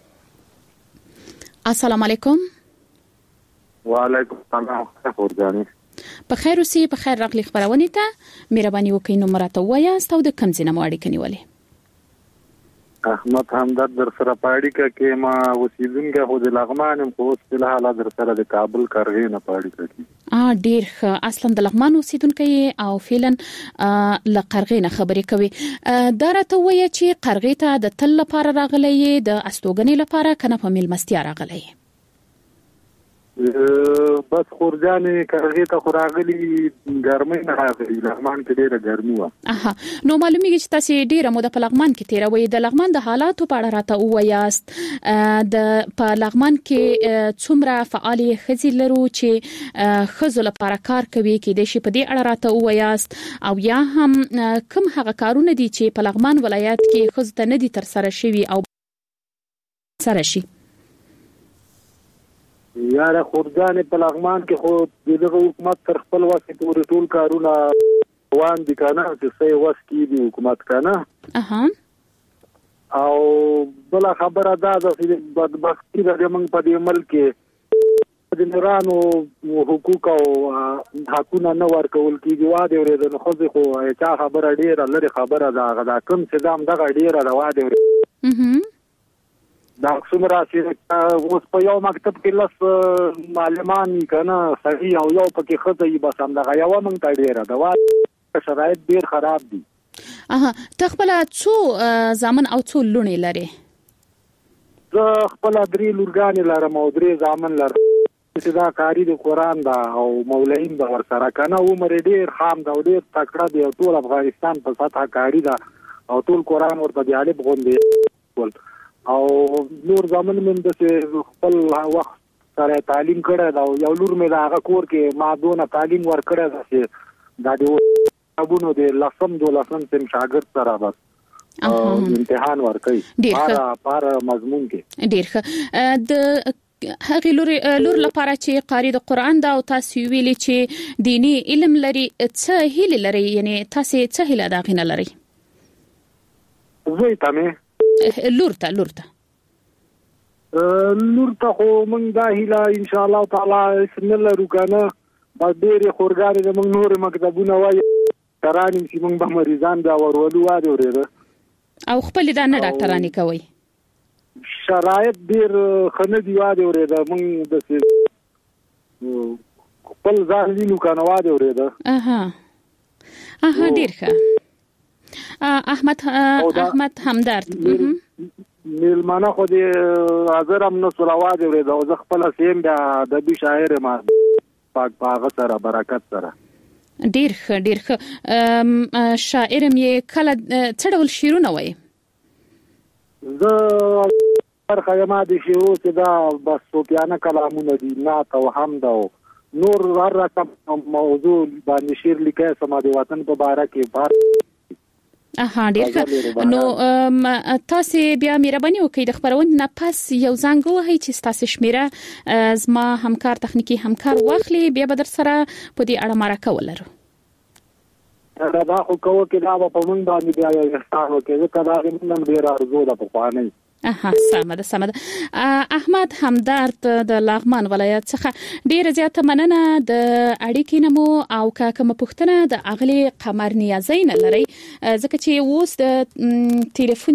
السلام علیکم. وعلیکم السلام خورجانی. په خیر اوسئ. په خیر راغلی خبرونه ته مهرباني وکړئ نو مرته وایاست او د کوم ځای نه مو اړیکه نیولې؟ احمد همدرد در سره پاړیکه کې ما وسیدونکو خو د لغمان خو په حاله در سره د کابل کارغې نه پاړیکه کې ډیر ښه. اصلا د لغمان وسیدونکو او فعلا لقرغې نه خبرې کوي. دا راته وایي چې قرغې ته د تل لپاره راغلی د استوګنې لپاره کنه په میلمستیا راغلی؟ بس خورجانې کارغې ته خو راغلي ګرمۍ نه راغلي. لغمان کې ډېره ګرمي وه. نو معلومیږي چې تاسو ډېره موده په لغمان کې تیروئ. د لغمان د حالاتو په اړه راته ووایاست. د په لغمان کې څومره فعال ښځې لرو چې ښځو لپاره کار کوي؟ کېدای شي په دې اړه راته ووایاست او یا هم کوم هغه کارونه دي چې په لغمان ولایت کې ښځو ته نه دي تر سره شوي او سره شي؟ یاره خورجانې په لغمان کې خو دغه حکومت تر خپل وخت پورې ټول کارونه روان دي کنه چې څه وس کې دي حکومت کنه. او بل خبره دا چې بدبختی د موږ په دې ملک کې د نورانو حقوق او حقونه نه ورکول کیږي. واده ورته نو خو چا خبره ډیره لري خبره دا کوم چې دام دغه ډیره دا واده دا څومره چې اوس په یو مکتب کې لس معلمان کنه صحیح او یو پکې خدای بس هم دا یو موږ ته ډیره دا شرایط ډیر خراب دي. ته خپل څو زامن او څو لونی لري؟ زه خپل 3 لورګانې لرم او 3 زامن لرم. چې دا کاری د قران دا او مولوین به ور سره کنه عمر ډیر خام دا ډیر تکړه دی. ټول افغانستان په سطح کاری دا او ټول قران ورته دی علي بغوندي او نور زمون من د خپل وخت سره تعلیم کړه دا یو لور مې دا هغه کور کې ما دونه تعلیم ور کړه چې دا د ابونو د لسم سم شاګرد سره بس امتحان ور کوي پاره مضمون کې. ډیر ښه. د هغه لور لپاره چې قاری د قران دا او تاسو ویلي چې دینی علم لري څه هیله لري یعنی تاسو څه هیله دا غنه لري؟ زه ته لور ته خو موږ دا هیله ان شاء الله تعالی بسم الله رکانه با ډېر خورګاری د موږ نور مکتبونه وایي ترانیم چې موږ به مریضان دا ورولو واده ورېده او خپل دا نه ډاکټرانی کوي. شرایط ډېر خنه دی واده ورېده موږ د خپل ځان وینو کنه واده ورېده. ډېر ښه. احمد همدرد میلمانه خو دې حاضر هم نو سلوات ورېده او زه خپل سیم بیا د بي شاعر ما پاک باغ سره برکت سره. ډیر ښه. شاعر مې کله څه ډول شعرونه وایي؟ زه هر ما د شعر چې دا بس صوفیانه کلامونه دي نعت او حمد او نور هر رقم موضوع باندې شعر لیکه سما د وطن په باره کې ډیر ښه. نو تاسو بیا مهرباني وکړئ د خبرونه نه پس یو زنګ وهي چې تاسو شمیره زما همکار تخنیکی همکار واخلي بیا به در سره په دې اړه مرکه ولرو. دا خو کوو کې دا په مونږ باندې بیا یو احسان وکړي چې دا موږ ډیر ارزو ده په خوانه. سمه. احمد همدرد د لغمان ولایت څخه ډیر زیاته مننه د اړیکې نمو او کوم پوښتنه د اغلی قمر نیازی نه لري ځکه چې اوس د ټلیفون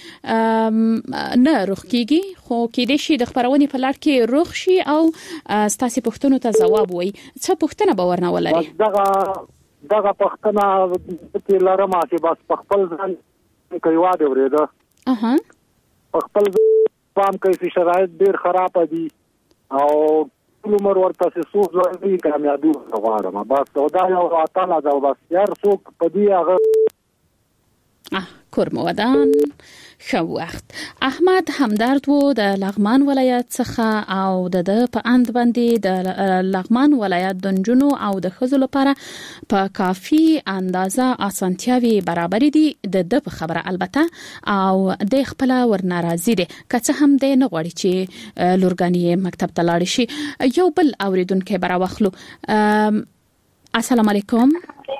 نه روخ کیږي خو کې د شي د خبرونې په لړ کې روخ شي او ستاسو پوښتنو ته جواب وي. څه پوښتنه به ورنه ولري؟ دغه پوښتنه چې لرم چې بس خپل ځان کوي واده ورېده خپل پام کوي شرایط ډیر خراب دي او ټول عمر ورته څه ځوړي کامیابی غواړم بس دا یو تعالی دا بس یار څوک په دې هغه کورمودان خو وخت احمد همدرد وو د لغمان ولایت څخه او د په اند باندې د لغمان ولایت د جنونو او د خزو لپاره په کافي اندازه اسانتیاوي برابر دي د خبره البته او د خپل ورناراضي دي که هم د نه غوړي چې لورګانی مکتب ته لاړ شي یو بل اوریدونکو برا واخلو السلام علیکم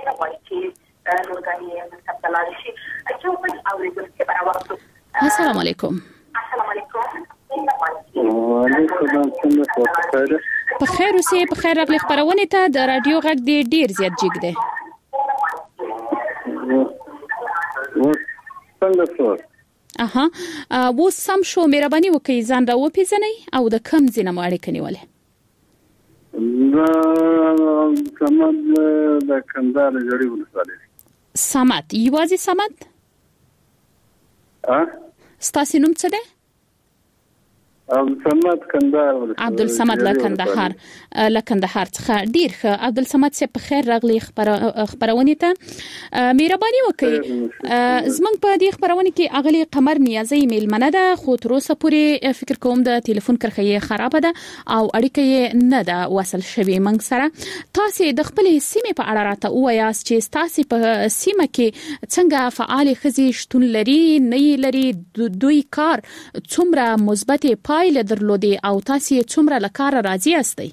السلام علیکم په خیر اوسې په خیر راغلی خبرونه ته د رادیو غږ دی ډیر زیات جګ دی و سم شو مهرباني وکړئ ځان را وپیژنئ او د کم ځای نه اړیکه نیولې سمد د کندهار جوړي ولسوالۍ سمد یوازې سمد ستاسو نوم څه دی عبدالصمد کندهار عبدالصمد لکندهار څخه ډیر ښه عبدالصمد سه په خیر راغلی خبرونه ته مهرباني وکړئ زمنګ په دې خبرونه کې اغلی قمر نیازي میلمنه ده خو تر اوسه پورې فکر کوم د ټلیفون کرخه خراب ده او اړیکه نه ده وصل شوی منګ سره تاسو د خپل سیمه په اړه راته وایاست چې تاسو په سیمه کې څنګه فعال خزي شتون لري نه لري دوی کار څومره مثبت پایله درلودي او تاسو څومره لکاره راضي استئ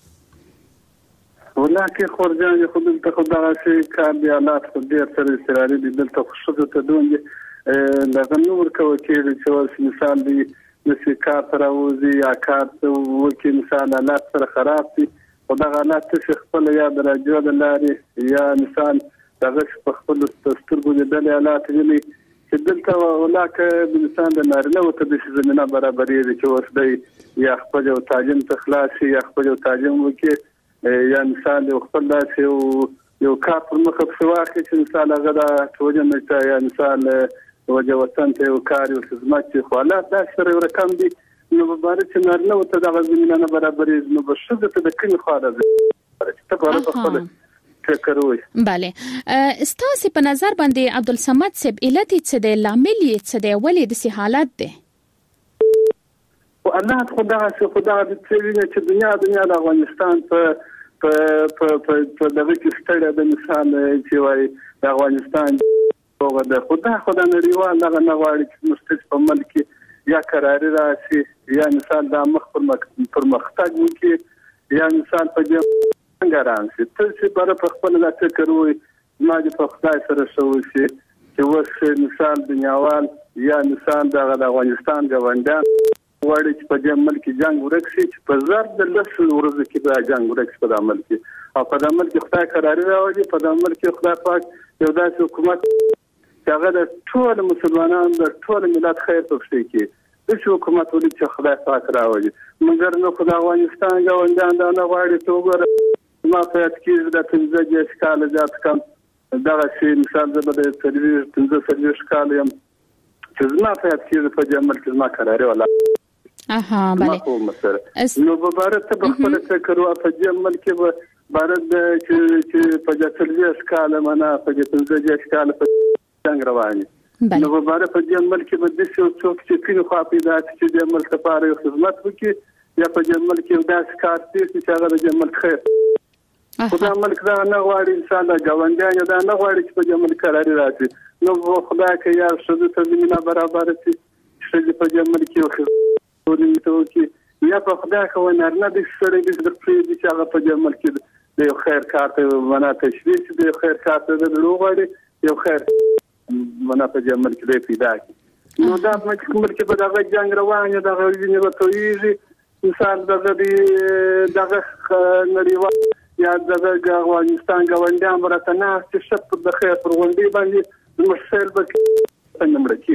ولکه خورجان خود ته خدای شي کار دی حالات خو ډیر سره استراري دي دلته خصوصا ته دوی لغه نور کوي چې مثال دی د کار تر اوزي یا کار وکي مثال حالات سره خراب دي خدای حالات څه خپل یا درجه د لاري یا مثال دغه په خپل سترګو د حالات دي چې دلته ولکه د انسان د نارینه او ته د زمينه برابرې دي چې ورسدي یا خپل او تاجم تخلاصي یا خپل او تاجم وکي یا مثال یو خپل داسې یو کار پر مخ په واقع چې مثال هغه د توجه نه یا مثال وجه وطن ته یو کار او خدمت چې حالات دا سره رقم دي نو مبارک نارینه او ته د زمينه برابرې نو بشد ته د کله خاله ته په خپل بله استاسو په نظر باندې عبدالصمد صاحب علت څه دی لامل څه دی ولې د سي حالت دی او الله خدای د چې دنیا د افغانستان په دغه کې ستړي د مثال چې وایي د افغانستان او د خدای نړیوال دغه نغواړي چې مستقیم په ملک یا قراري راشي یا مثال د مخ پر مختګ وکړي یا مثال په دې څنګه شي چې بار په خپل د فکر وي ما د خدای سره شوی شي چې وس مثال دنیاوال یا مثال د افغانستان غونډه وړي چې په دې ملک جنگ ورکشي چې په زر د لسل ورځې کې د جنگ ورکشي په عمل کې او په عمل کې خدای قرار راوړي په عمل کې خدای پاک یو داسې حکومت چې هغه د ټول مسلمانانو د ټول ملت خیر پکې کې د حکومت ولې چې خدای پاک راوړي مګر نو خدای افغانستان غونډه دا نه غواړي ته وګوره ما په کې د 15 کال ځات کم دا شي مثال د تلویزیون 15 کال یم چې زما په کې په عمل کې ما قرار ولا بله نو مبارک ته خپل فکر او په عمل کې بارد چې په جاتلوي ښکاله منا په جاتلوي ښکاله په څنګه رواني نو مبارک په عمل کې به د څوک چې کینو خو پیدا چې د عمل لپاره یو خدمت وکړي یا په عمل کې داس کار چې هغه د عمل خیر خدای عمل کړه نه غواړي انسان د غونډه یا نه غواړي چې په عمل قرار راځي نو خدای کې یا شذ ته زمينه برابر شي چې په عمل کې ورته یا په خدای خو نه د سره د پرې چې هغه په عمل کې د خیر کار ته ونا تشویش د خیر کار ته د لوغړي یو خیر ونا په عمل کې پیدا کی نو دا کومل کې په دغه جنگ روان یا دغه ویني وتویږي مثال دغه نړیوال یا دغه افغانستان غونډه امرته نه چې شپ د خیر پر غونډې باندې مسل به څنګه مرکز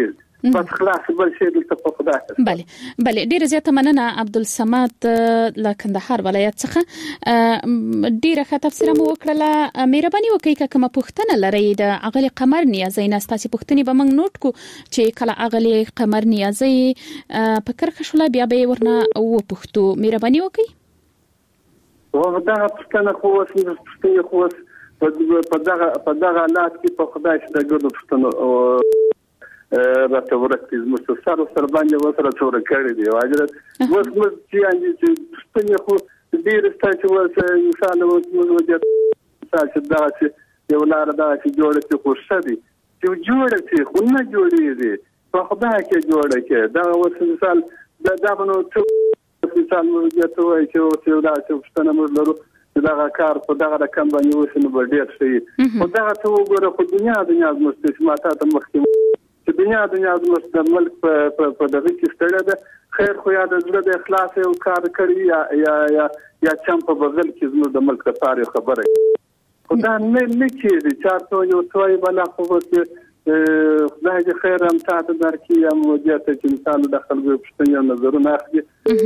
بس خلاص بل شي دلته په خدای. بله ډیره زیاته مننه عبدالصمد له کندهار ولایت څخه. ډیره ښه تفسیر مو وکړه. مهرباني وکړئ کومه پوښتنه لرئ د اغلی قمر نیازی نه ستاسو پوښتنې به موږ نوٹ کو چې کله اغلی قمر نیازی په کرخه شوله بیا به ورنه و پوښتو. مهرباني وکړئ. دا پوښتنه خو وسې خو په دغه حالات کې په خدای چې د ګډو پښتنو راته ورته زموږ سره باندې وسره څور کړی دی حضرت اوس موږ چې پښتنو خو ډیر ستاسو چې انسان موږ چې دا چې یو لار دا چې جوړه چې خوشدي چې جوړه چې خو نه جوړېږي په خدای کې جوړه کې دا اوس مثال دا نو څه مثال موږ ته وایي چې دا چې پښتنو موږ لرو دا کار په دغه رقم باندې وسنه به ډیر شي او دا ته وګوره په دنیا زموږ استثمارات مخکې چې دنیا زموږ د ملک په دغه کې ستړي ده خیر خو یا د زړه د اخلاص او کار کوي یا چم په بغل کې زموږ د ملک لپاره خبره خدا نه کېږي چارته یو توي بلا خو چې خدای دې خیر هم تاسو درکې یم وجهته چې مثال د خلکو پښتني نظرونه اخلي.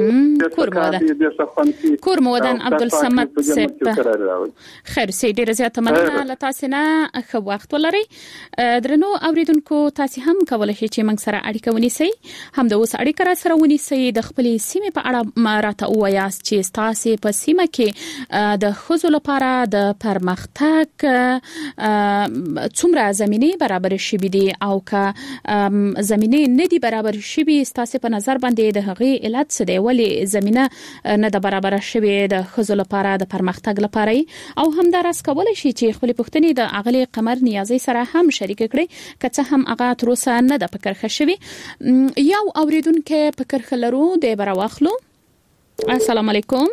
کور مودن عبدالصمد صاحب خیر سي ډیره زیاته مننه له تاسو نه ښه وخت ولرئ. درنو اوریدونکو تاسو هم کولای شئ چې موږ سره اړیکه ونیسئ هم د اوس اړیکه را سره ونیسئ د خپل سیمې په اړه راته ووایاست چې تاسو په سیمه کې د ښځو لپاره د پرمختګ څومره زمينه برابر شوي دي او که زمينه نه دي برابر شوي تاسو په نظر باندې د هغې علت څه دی ولی زمينه نه د برابر شوي د ښځو لپاره د پرمختګ لپاره او هم دراس کولای شي چې خپل پوښتنې د اغلی قمر نیازی سره هم شریک کړي که څه هم هغه تر اوسه نه د فکرخه شوي. یو اوریدونکو فکرخه لرو د براواخلو. السلام علیکم.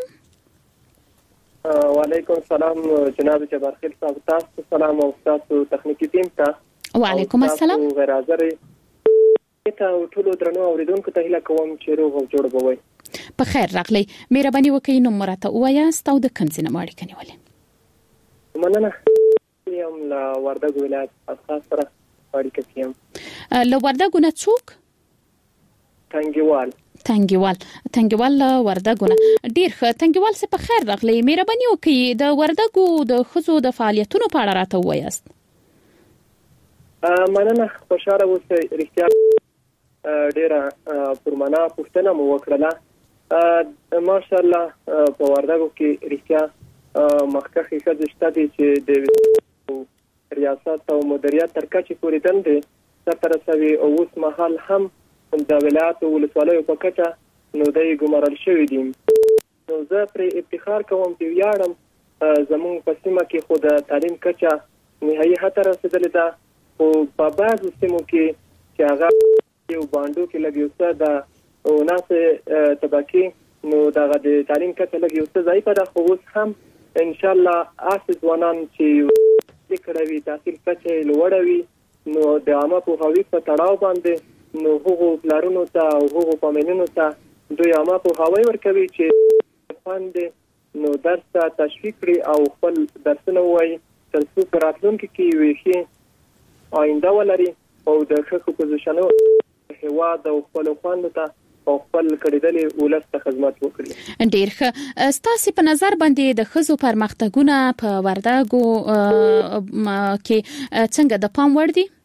وعلیکم السلام جناب جبارخیل صاحب تاسو سلام او تاسو تخنیکی ټیم ته وعلیکم السلام. غیر حاضر ته ټول درنو اوریدونکو ته هیله کوم چې روغ او جوړ بوي. په خیر راغلی. مهرباني وکړئ نو مرته وایاست او د کوم ځای نه اړیکه نیولې. مننه. یم لا وردګ ولایت اساس سره اړیکه کیم. له وردګ نه څوک؟ تنګیوال وردګونه. ډیر ښه تنګیوال څه په خیر راغلی. مهرباني وکړئ د وردګو د ښځو د فعالیتونو په اړه راته وایاست. مننه. خوشاله اوسئ. رښتیا ډیره پرمانا پوښتنه مو وکړه. ماشاءالله په وردګو کې رښتیا مخکخي ښځې شته دي چې د ریاست او مدیریت تر کچې پورې دندې سرته رسوي او اوس مهال هم د ولایت او ولسوالیو په کچه نو دی ګمارل شوي دي. نو زه پرې افتخار کوم چې ویاړم زموږ په سیمه کې خو د تعلیم کچه نهایي حد رسېدلې ده خو په بعضو سیمو کې چې هغه یو باندو کې لګي څه د او ناس طبقه نو دغه د تعلیم کچه لګي څه ضعیفه ده خو اوس هم ان شاء الله اساس ځوانان چې لیکړوي تحصیل کچه لوړوي نو د عامه پوهاوي په تړاو باندې نو هغو پلارونو ته او هغو فامیلونو ته دوی عامه پوهاوی ورکوي چې باندې نو درس ته تشویق کړي او خپل درسونه وایي تر څو په راتلونکي کې وي آینده ولري او د ښه پوزیشنو هیواد او خپل خوانو ته او خپل کړیدلې ولست خدمت وکړي. ډیر ښه. ستاسو په نظر باندې د ښځو پرمختګونه په وردګو کې څنګه د پام وړ دي؟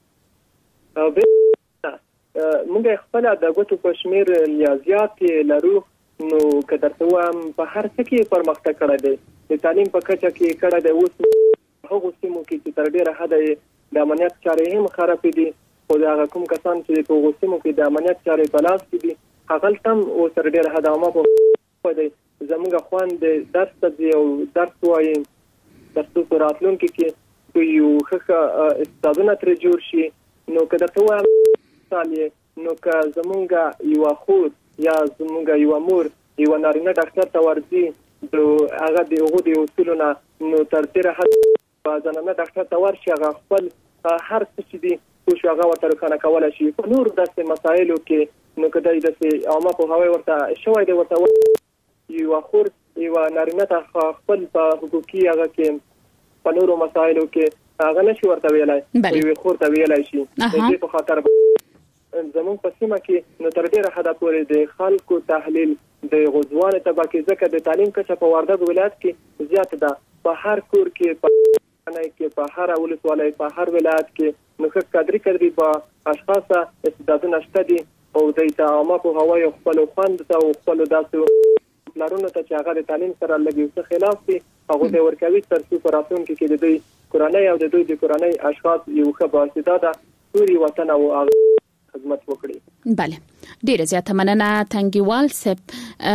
موږ خپل د غوټو په شمیر ریاضیات لرو نو که درته وایم په هر څه کې پرمختګ کړی دی. د تعلیم په کچه کې کړی دی. اوس هغو سیمو کې چې تر ډیره حده د امنیت چارې هم خراب دي خو د هغه کوم کسان چې په هغو سیمو کې د امنیت چارې په لاس کې دي هغه هم اوس تر ډیره حده عامه په دی زموږ خوان د درس ته او درس وایي تر څو په راتلونکي کې یو ښه استادونه ترې جوړ شي. نو که درته وایم مثال نو که زموږ یوه خور یا زموږ یوه مور یوه نارینه ډاکټر ته ورځي د هغه د هغو د اصولو نه نو تر ډیره حد زنانه ډاکټر ته ورشي هغه خپل هر څه چې دي خو هغه ورته روښانه کولی شي. په نور داسې مسایلو کې نو که دی داسې عامه پوهاوی ورته شوی دی ورته یوه خور یوه نارینه ته خپل په حقوقي هغه کې په نورو مسایلو کې هغه نشي ورته ویلی یوې خور ته ویلی شي. د دې په خاطر زمون په سیمه کې نو تر ډیره حد پورې د خلکو تحلیل د غزوان طبقه ځکه د تعلیم کچه په وردګ ولایت کې زیات ده په هر کور کې په هر ولسوالۍ په هر ولایت کې نو کډري په اشخاص استعدادونه شته دي او د تعامل په هوا یو خپل خوند او خپل داسې پلانونه ته چې هغه د تعلیم سره لګي څه خلاف دي هغه د ورکوي تر څو په راتلونکي کې د دوی کورنۍ او د دوی د کورنۍ اشخاص یو ښه بااستعداده پوری وطن او خدمت وکړي. بله ډیره زیاته مننه تنګیوال صاحب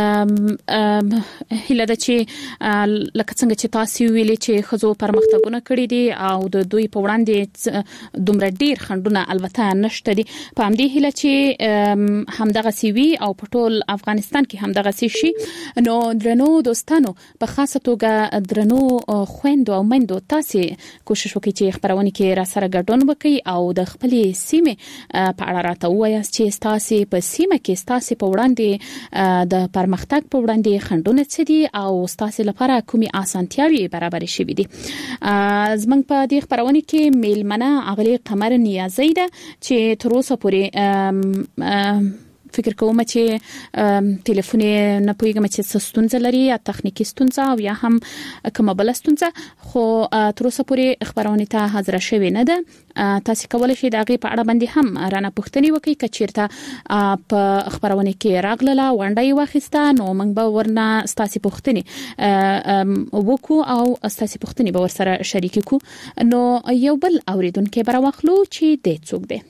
هله د چې لکه څنګه چې تاسو ویلي چې خزو پرمختګونه کړی دي او د دوی په وړاندې دومره ډیر خندونه البته نشته دي په همدې هله چې همدغه سیوی او په ټول افغانستان کې همدغه سي شي نو درنو دوستانو په خاصه توګه درنو خويندو او مندو تاسو کوشش وکړئ چې خبرونه کې را سره ګډون وکړئ او د خپلې سیمه په اړه راته وایاست چې تاسو په سیمه کې تاسو په وړاندې د پرمختګ په وړاندې خندونه څه دي او تاسو لپاره کومي اسانتیاوي برابر شوي دي. زمنګ په دې خبرونه کې میلمنه اغلی قمر نیازی ده چې تر اوسه پورې فکر کوم چې ټلیفون نه پویګم چې ستونزه لري یا تخنیکی ستونزه او یا هم کومه بل ستونزه خو تر اوسه پورې خبرونه ته حاضر شوي نه ده. تاسو کولای شئ د هغه په اړه باندې هم رانه پوښتنه وکړئ کچیرته په خبرونه کې راغله وانډای واخیسته نو موږ به ورنه تاسو پوښتنه وکړو او تاسو پوښتنه به ورسره شریک کو. نو یو بل اوریدونکو بر واخلو چې د څوک دی.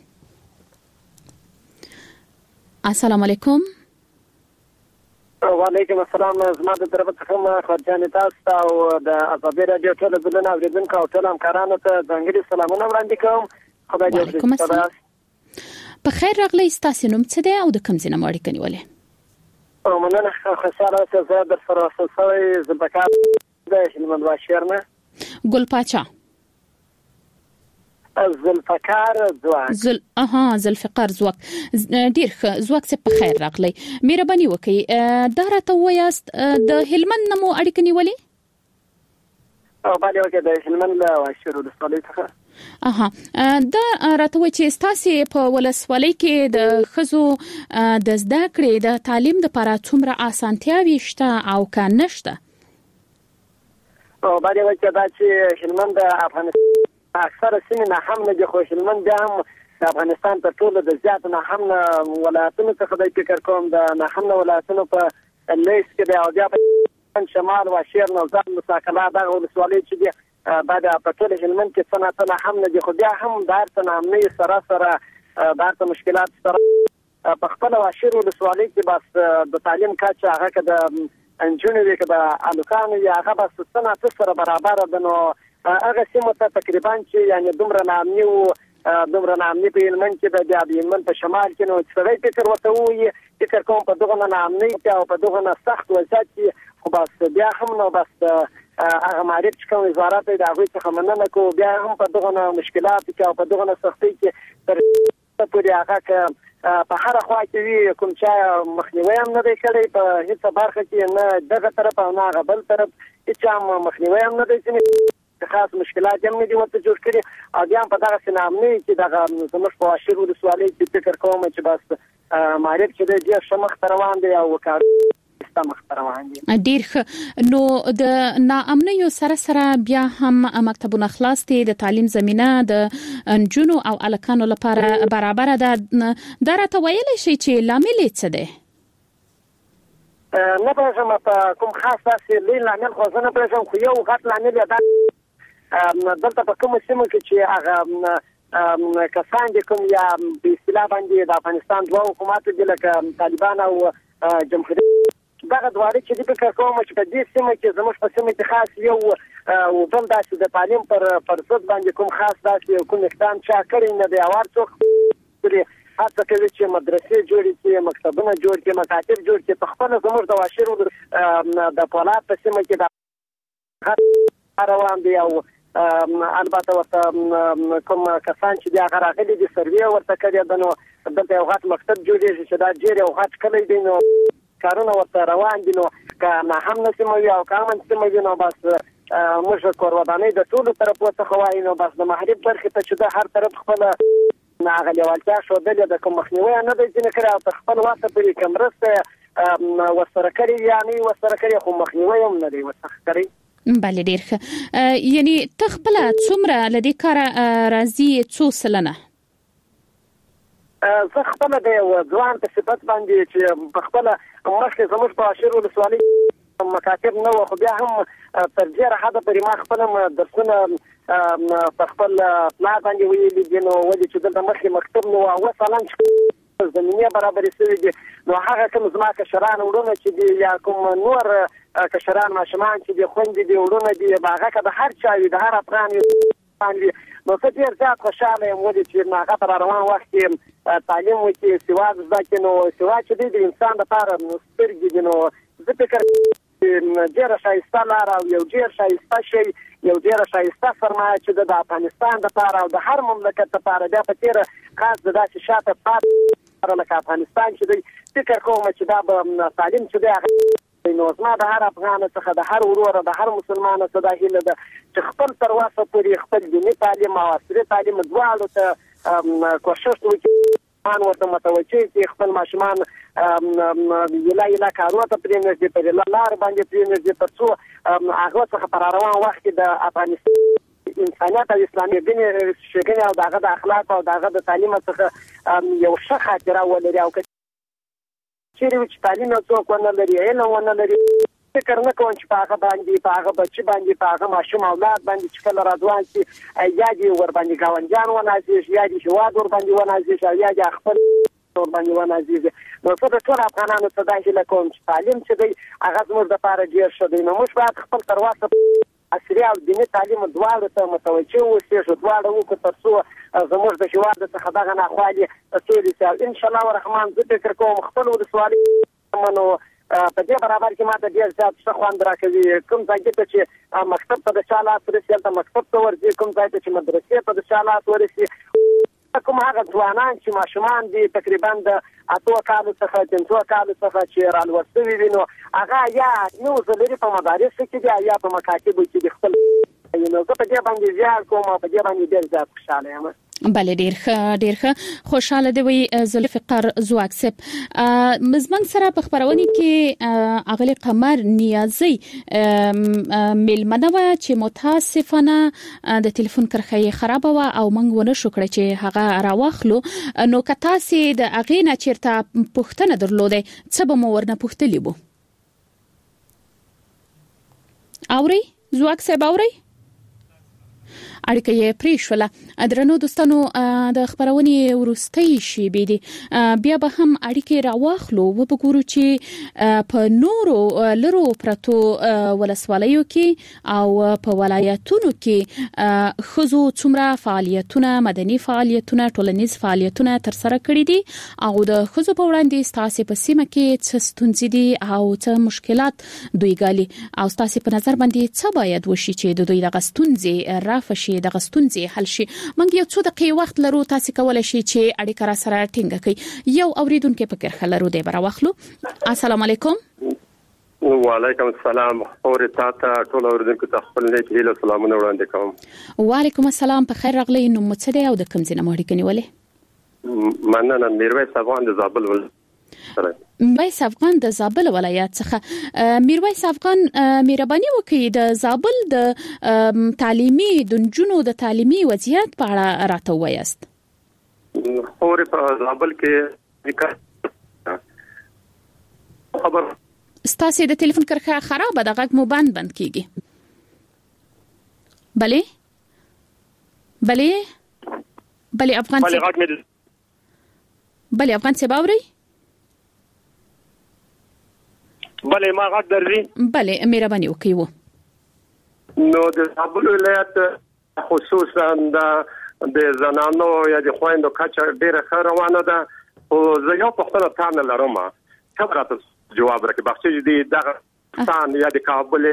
السلام علیکم. وعلیکم السلام. زما د طرف څخه خرجان تاسو او د ازادي رادیو ټول بلنه اوریدونکو او ټول همکارانو ته ځانګړي سلامونه وړاندې کوم. خدای دې وکړي. په خیر راغلی. تاسو نوم څه دی او د کوم ځای نه اړیکه نیولې؟ مننه خوشاله اوسئ. در سره اوسئ. زبکار د هلمند واشرنه ګل پاچا زلفقار زواک زلفقار زواک ډیر زواک څه په خیر راغلی. مهرباني وکړئ دا راته وایاست د هلمند نمو اړیکه نیولې؟ او باندې وکړه د هلمند له واشرو د ولسوالۍ څخه دا راته وایي چې تاسو په ولسوالۍ کې د خزو د زده کړې د تعلیم لپاره څومره اسانتیاوي شته او کا نشته؟ او باندې وکړه دا چې هلمند د افغانستان اکثر سیمې نه هم نه خو هلمند بیا هم د افغانستان په ټولو د زیات نه هم ولایتونو څخه د فکر کوم د نه هم ولایتونو په لیست کې د او بیا په شمال واشیر نوزاد مساکلا د ولسوالۍ چې دی بعد په ټول هلمند کې څنګه نه هم نه خو بیا هم د ارتنا امنیت سره د مشکلات سره په خپل واشیر ولسوالۍ کې بس د تعلیم کچه هغه کې د انجونې کې د الکانو یا هغه بس څنګه سره برابر ده. نو هغه سیمه ته تقریبا چې یعنی دومره نامني په هلمند کې د هلمند په شمال کې نو څه فکر وته وي فکر کوم په دغه نامني او په دغه سخت وضعیت کې خو بس بیا هم نو بس هغه معرفت چې کوم وزارت د هغه څخه مننه کو بیا هم په دغه مشکلات کې او په دغه سختۍ کې تر پورې هغه په هر خوا کې وی کوم چې مخنیوي هم نه دی کړی په هیڅ برخه کې نه دغه طرف او نه غبل طرف چې مخنیوي هم نه دی چې خاص مشکلات هم نه دي ورته جوړ کړي او بیا په دغه سنامني چې دغه زموږ په واشر ولسوالۍ کې فکر کوم چې بس معرفت چې د شمخ روان دی او وکړ استمخ روان دي ډیر نو د ناامنیو سره بیا هم مکتبونه خلاص دي د تعلیم زمينه د جنو او الکانو لپاره برابر ده. درته ویل شي چې لامل څه دی؟ نه پېژنم په کوم خاص داسې لوی لامل خو زه نه پېژنم خو یو غټ لامل دا دلته په کوم سیمه کې چې هغه کسان دي کوم یا په اصطلاح باندې د افغانستان دوه حکومت دي لکه طالبان او جمهوریت دغه دواړه چې د فکر کوم چې په دې سیمه کې زموږ په سیمه کې خاص یو او بل داسې د تعلیم پر ضد باندې کوم خاص داسې کوم اقدام چا کړی نه دی او څوک هڅه کوي چې مدرسې جوړې کړي مکتبونه جوړ کړي مکاتب جوړ کړي په خپل زموږ د واشرو د پولاد په سیمه کې د روان دي او البته ورته کوم کسان چې د هغه راغلي دي سروې ورته کړی ده نو دلته یو غټ مکتب جوړېږي چې دا ډېر یو غټ کلی دی نو کارونه ورته روان دي نو که نه هم نسموي او که هم نسموي نو بس موږ کور ودانۍ د ټولو طرفو څخه وایي نو بس د محرب برخې ته چې د هر طرف خپل هغه لیوالتیا ښودلې د کوم مخنیوي نه دی ځینې کړی او خپل واسطه پرې کوم مرسته ورسره کړې یا نه ورسره کړې خو مخنیوي هم نه دی ورڅخه کړی. بله ډیر ښه. یعنی ته خپل څومره لدې کار راضي څو سلنه؟ زه خپل د ځوان په صفت باندې چې په خپل مخکې زموږ په عاشر ولسوالۍ مکاتب نه و خو بیا هم تر ډېره حده پورې ما خپل درسونه په خپل پلا باندې ویلي دي نو ولې چې دلته مخکې مکتب نه و اوس حالان چې زمینې برابرې شوي دي نو هغه کوم زما کشران وروڼه چې دي یا کوم نور کشران ماشومان چې دي خویندې دي وروڼه دي هغه که د هر چا وي د هر افغان وي نو زه ډېر زیات خوشحاله یم ولې چې هغه په روان وخت کې تعلیم وکړي سواد زده کړي نو سواد چې دی د انسان لپاره سترګې دي نو زه فکر ډېره ښایسته لاره او یو ډېر ښایسته شی یو ډېره ښایسته سرمایه چې د افغانستان لپاره او د هر مملکت لپاره بیا په تېره خاص د داسې شاته پاتې لکه افغانستان چې دی فکر کوم چې دا به تعلیم چې دی هغه نو زما د هر افغان څخه د هر ورور د هر مسلمان څخه د هیله ده چې خپل تر واسه پورې خپل دیني تعلیم او عصري تعلیم دواړو ته کوشش وکړي مان ورته متوجه چې خپل ماشومان یلا کارونه ته پرېنږدي په لار باندې پرېنږدي تر څو هغه څخه پر روان وخت کې د افغانستان انسانیت او اسلامي دین شګنې او دغه د اخلاق او دغه د تعلیم څخه یو ښه خاطره ولري او چیرې چې تعلیم څوک ونه لري علم ونه لري فکر نه کوم چې په هغه باندې په هغه بچي باندې په هغه ماشوم اولاد باندې چې کله راځوان چې یا دې ور باندې ګاونډیان ونازېږي یا دې هېواد ور باندې ونازېږي یا دې خپل ور باندې ونازېږي نو زه د ټولو افغانانو څخه دا هیله کوم چې تعلیم چې دی هغه زموږ دپاره ډېر ښه دی نو موږ باید خپل تر واسه عصري او دیني تعلیم دواړو ته متوجه اوسېږو دواړه وکړو تر څو زموږ د هېواد څخه دغه ناخوالې ټولې شي انشاءالله الرحمن زه فکر کوم خپل ولسوالۍ نو په دې برابر کې ماته ډېر زیات ښه خوند راکوي کوم ځای ته چې مکتب ته د چا لاس ورسي هلته مکتب ته ورځي کوم ځای ته چې مدرسې ته د چا لاس ورسي کوم هغه ځوانان چې ماشومان دي تقریبا د 8 کالو څخه 5 کالو څخه چې رالوستوي وي نو هغه یا نو زلري په مدارسو کې دي یا په مکاتبو کې دي خپل نو زه په دې باندې زیات کوم او په دې باندې ډېر زیات خوشاله یم. بله ډیر ښه خوشاله دی وی ذوالفقار زواک صاحب مزمن سره په خبرونه کې اغلی قمر نیازی ملمنه و چې متاسفانه د ټلیفون کرخه خراب و او موږ ونه شو کړی چې هغه راوخلو نو کتا سي د اغینه چیرته پښتنه درلوده څه به مو ورنه پښتلی بو اوري زواک صاحب اوري اړیکه یې پریښوله درنو دوستانو د خبرونې ورستۍ شي بيدي بیا به هم اړیکه راواخلو و وګورو چې په نورو لرو پرتو ولسوالیو کې او په ولایتونو کې خزو څومره فعالیتونه مدني فعالیتونه ټولنیز فعالیتونه تر سره کړي دي او د خزو په وړاندې ستاسو په سیمه کې څه ستونزې دي او څه مشکلات دوی ګالي او ستاسو په نظر باندې څه باید وشي چې د دوی د غستونځي رافشي د غستونځي حل شي موږ یو څو دقیقې وخت لرو تاسو کولای شئ چې اړیکه را سره ټینګه کړئ یو اوریدونکو په کرخه لرو دی بر واخلو السلام علیکم وعلیکم السلام اور تاسو ټول اوریدونکو ته خپل نیک هیله سلامونه وړاندې کوم وعلیکم السلام په خیر راغلی نو مڅ او د کوم ځای نه مړی کنيولې مننه میرویس افغان د زابل ول میرویس افغان د زابل ولایت څخه میرویس افغان مهرباني وکړئ د زابل د تعلیمي دنجونو د تعلیمي وضعیت په اړه راته وایست اور په زابل کې خبر ستاسو د ټلیفون کرخه خراب ده غږ مو بند کیږي بله افغان څه باوري بله ما غږ درځي بله مهرباني وکړئ نو د زابل ولایت خصوصا د زنانو یا د خويندو کچه ډیره ښه روانه ده او زه یو پوښتنه تاسو لرم څه راته جواب راکړئ بخښي دي دغه ستان یا د کابل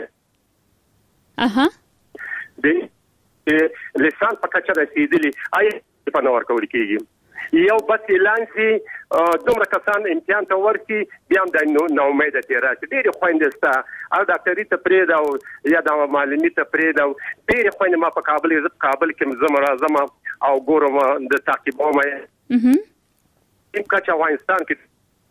د لسان په کچه رسیدلی آی په نور کول کېږي یو بس لانسي دومره کسان امتحان ته ورکی بیا د نو امید ته راځي ډېر خويندستا او ډاکټري ته پرې دا یا د معلمي ته پرې دا ډېر خويند ما په کابل کې زم راځم او ګورم د تعقیبوم هم کچا افغانستان کې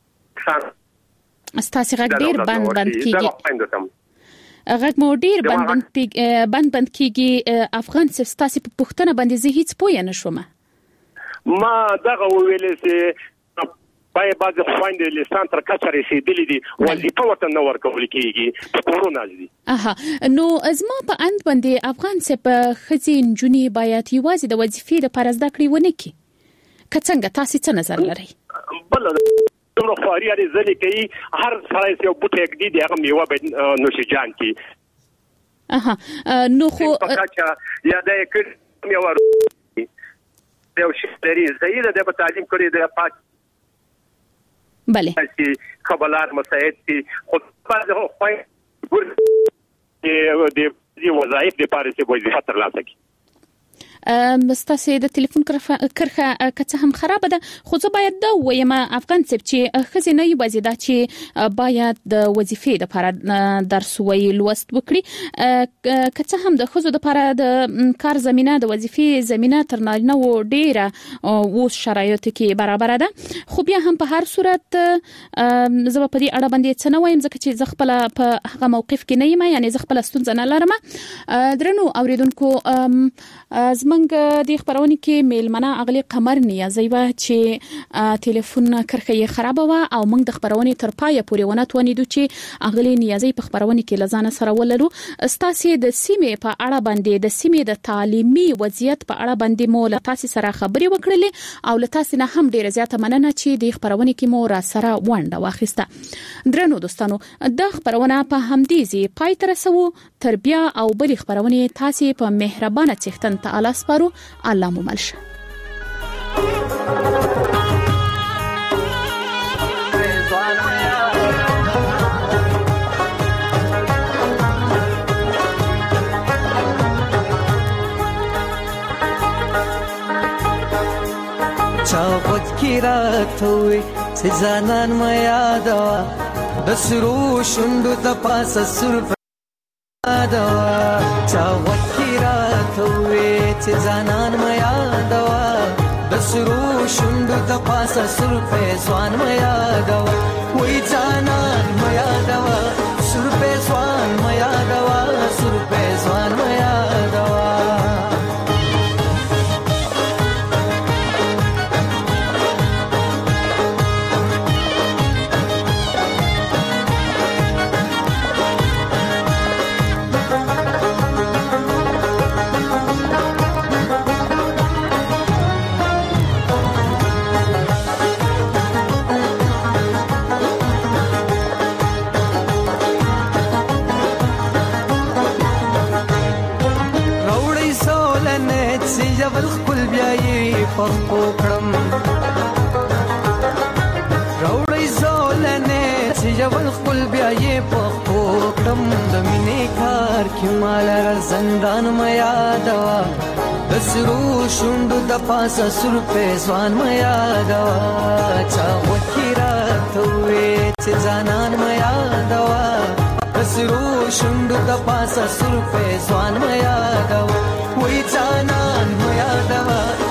استاسي غږ ډیر بند کیږي غږ مو ډیر بند کیږي افغان ستاسي په پښتنه باندې زه هیڅ پوه نه شوم ما دغه ویلې چې پای بعض خويندې لسان تر کچه رسیدلې دي وظیفه ورته نه ورکول کیږي په کورونا دي نو ازما په اند باندې افغان په خزين جونی باید یوازې د وظیفې د پرزده کړی ونه کی کڅنګ تاسو څه نظر لرئ بل نو خوري علي ځلې کوي هر سړی یو بوټي جديد هغه میوه به نوشجان کی نو خو یا د کړ میوه یو شی لري زید د تعلیم کړی د پات بله خبرلار مساعد کی خود پر خوای د وظایف لپاره چې وظیفه ترلاسه کی مستاسي د ټلیفون کرخه کڅه هم خراب ده خو زه باید دا وایم افغان سب چې خزینه یې بازیدا چې باید د وظیفې لپاره درس وی لوست وکړي کڅه هم د خزو لپاره د کار زمينه د وظیفې زمينه تر نارینه و ډیره و شرایط کې برابر ده خو بیا هم په هر صورت زه په دې اړه باندې څه نه وایم ځکه چې زه خپل په هغه موقف کې نه یم یعنی زه خپل ستونزه نه لرم درنو اوریدونکو منګ د خبرونه کې میلمنه اغلی قمر نیازی و چې ټلیفون کرخه خراب و او موږ د خبرونه تر پای پورې ونه توانیدو چې اغلی نیازی په خبرونه کې لزانه سره ولرو استاسي د سیمې په اړه باندې د سیمې د تعلیمي وضعیت په اړه باندې مو له تاسو سره خبري وکړلې او له تاسو نه هم ډیره زیاته مننه چې د خبرونه کې مو را سره ونده واخیسته درنو دوستانو د خبرونه په همدیزي پای تر سو تربیه او بل خبرونه تاسو په مهربانه څښتن تعالی سپارو الله مو ملشه چاوت کی راتوي سزانان ما یادوا بسرو شوندو تپاس سر یادوا چاوت کی راتوي سزانان ما یادوا بسرو شوندو تپاس سر پیسوان ما یادوا وای جانان ما یادوا سر پیسوان ما یادوا سر پیسوان ما یادوا بالخل بیاي پخو کړم راوړې زولنه چې جبل خل بیاي پخو کړم د مینې کار کې مال زندان میا دوا بسرو شوند د پاسه سر په ځوان میا دوا چا وکیرا توې چې ځانان میا دوا بسرو شوند د پاسه سر په ځوان میا دوا وای جانان میا دوا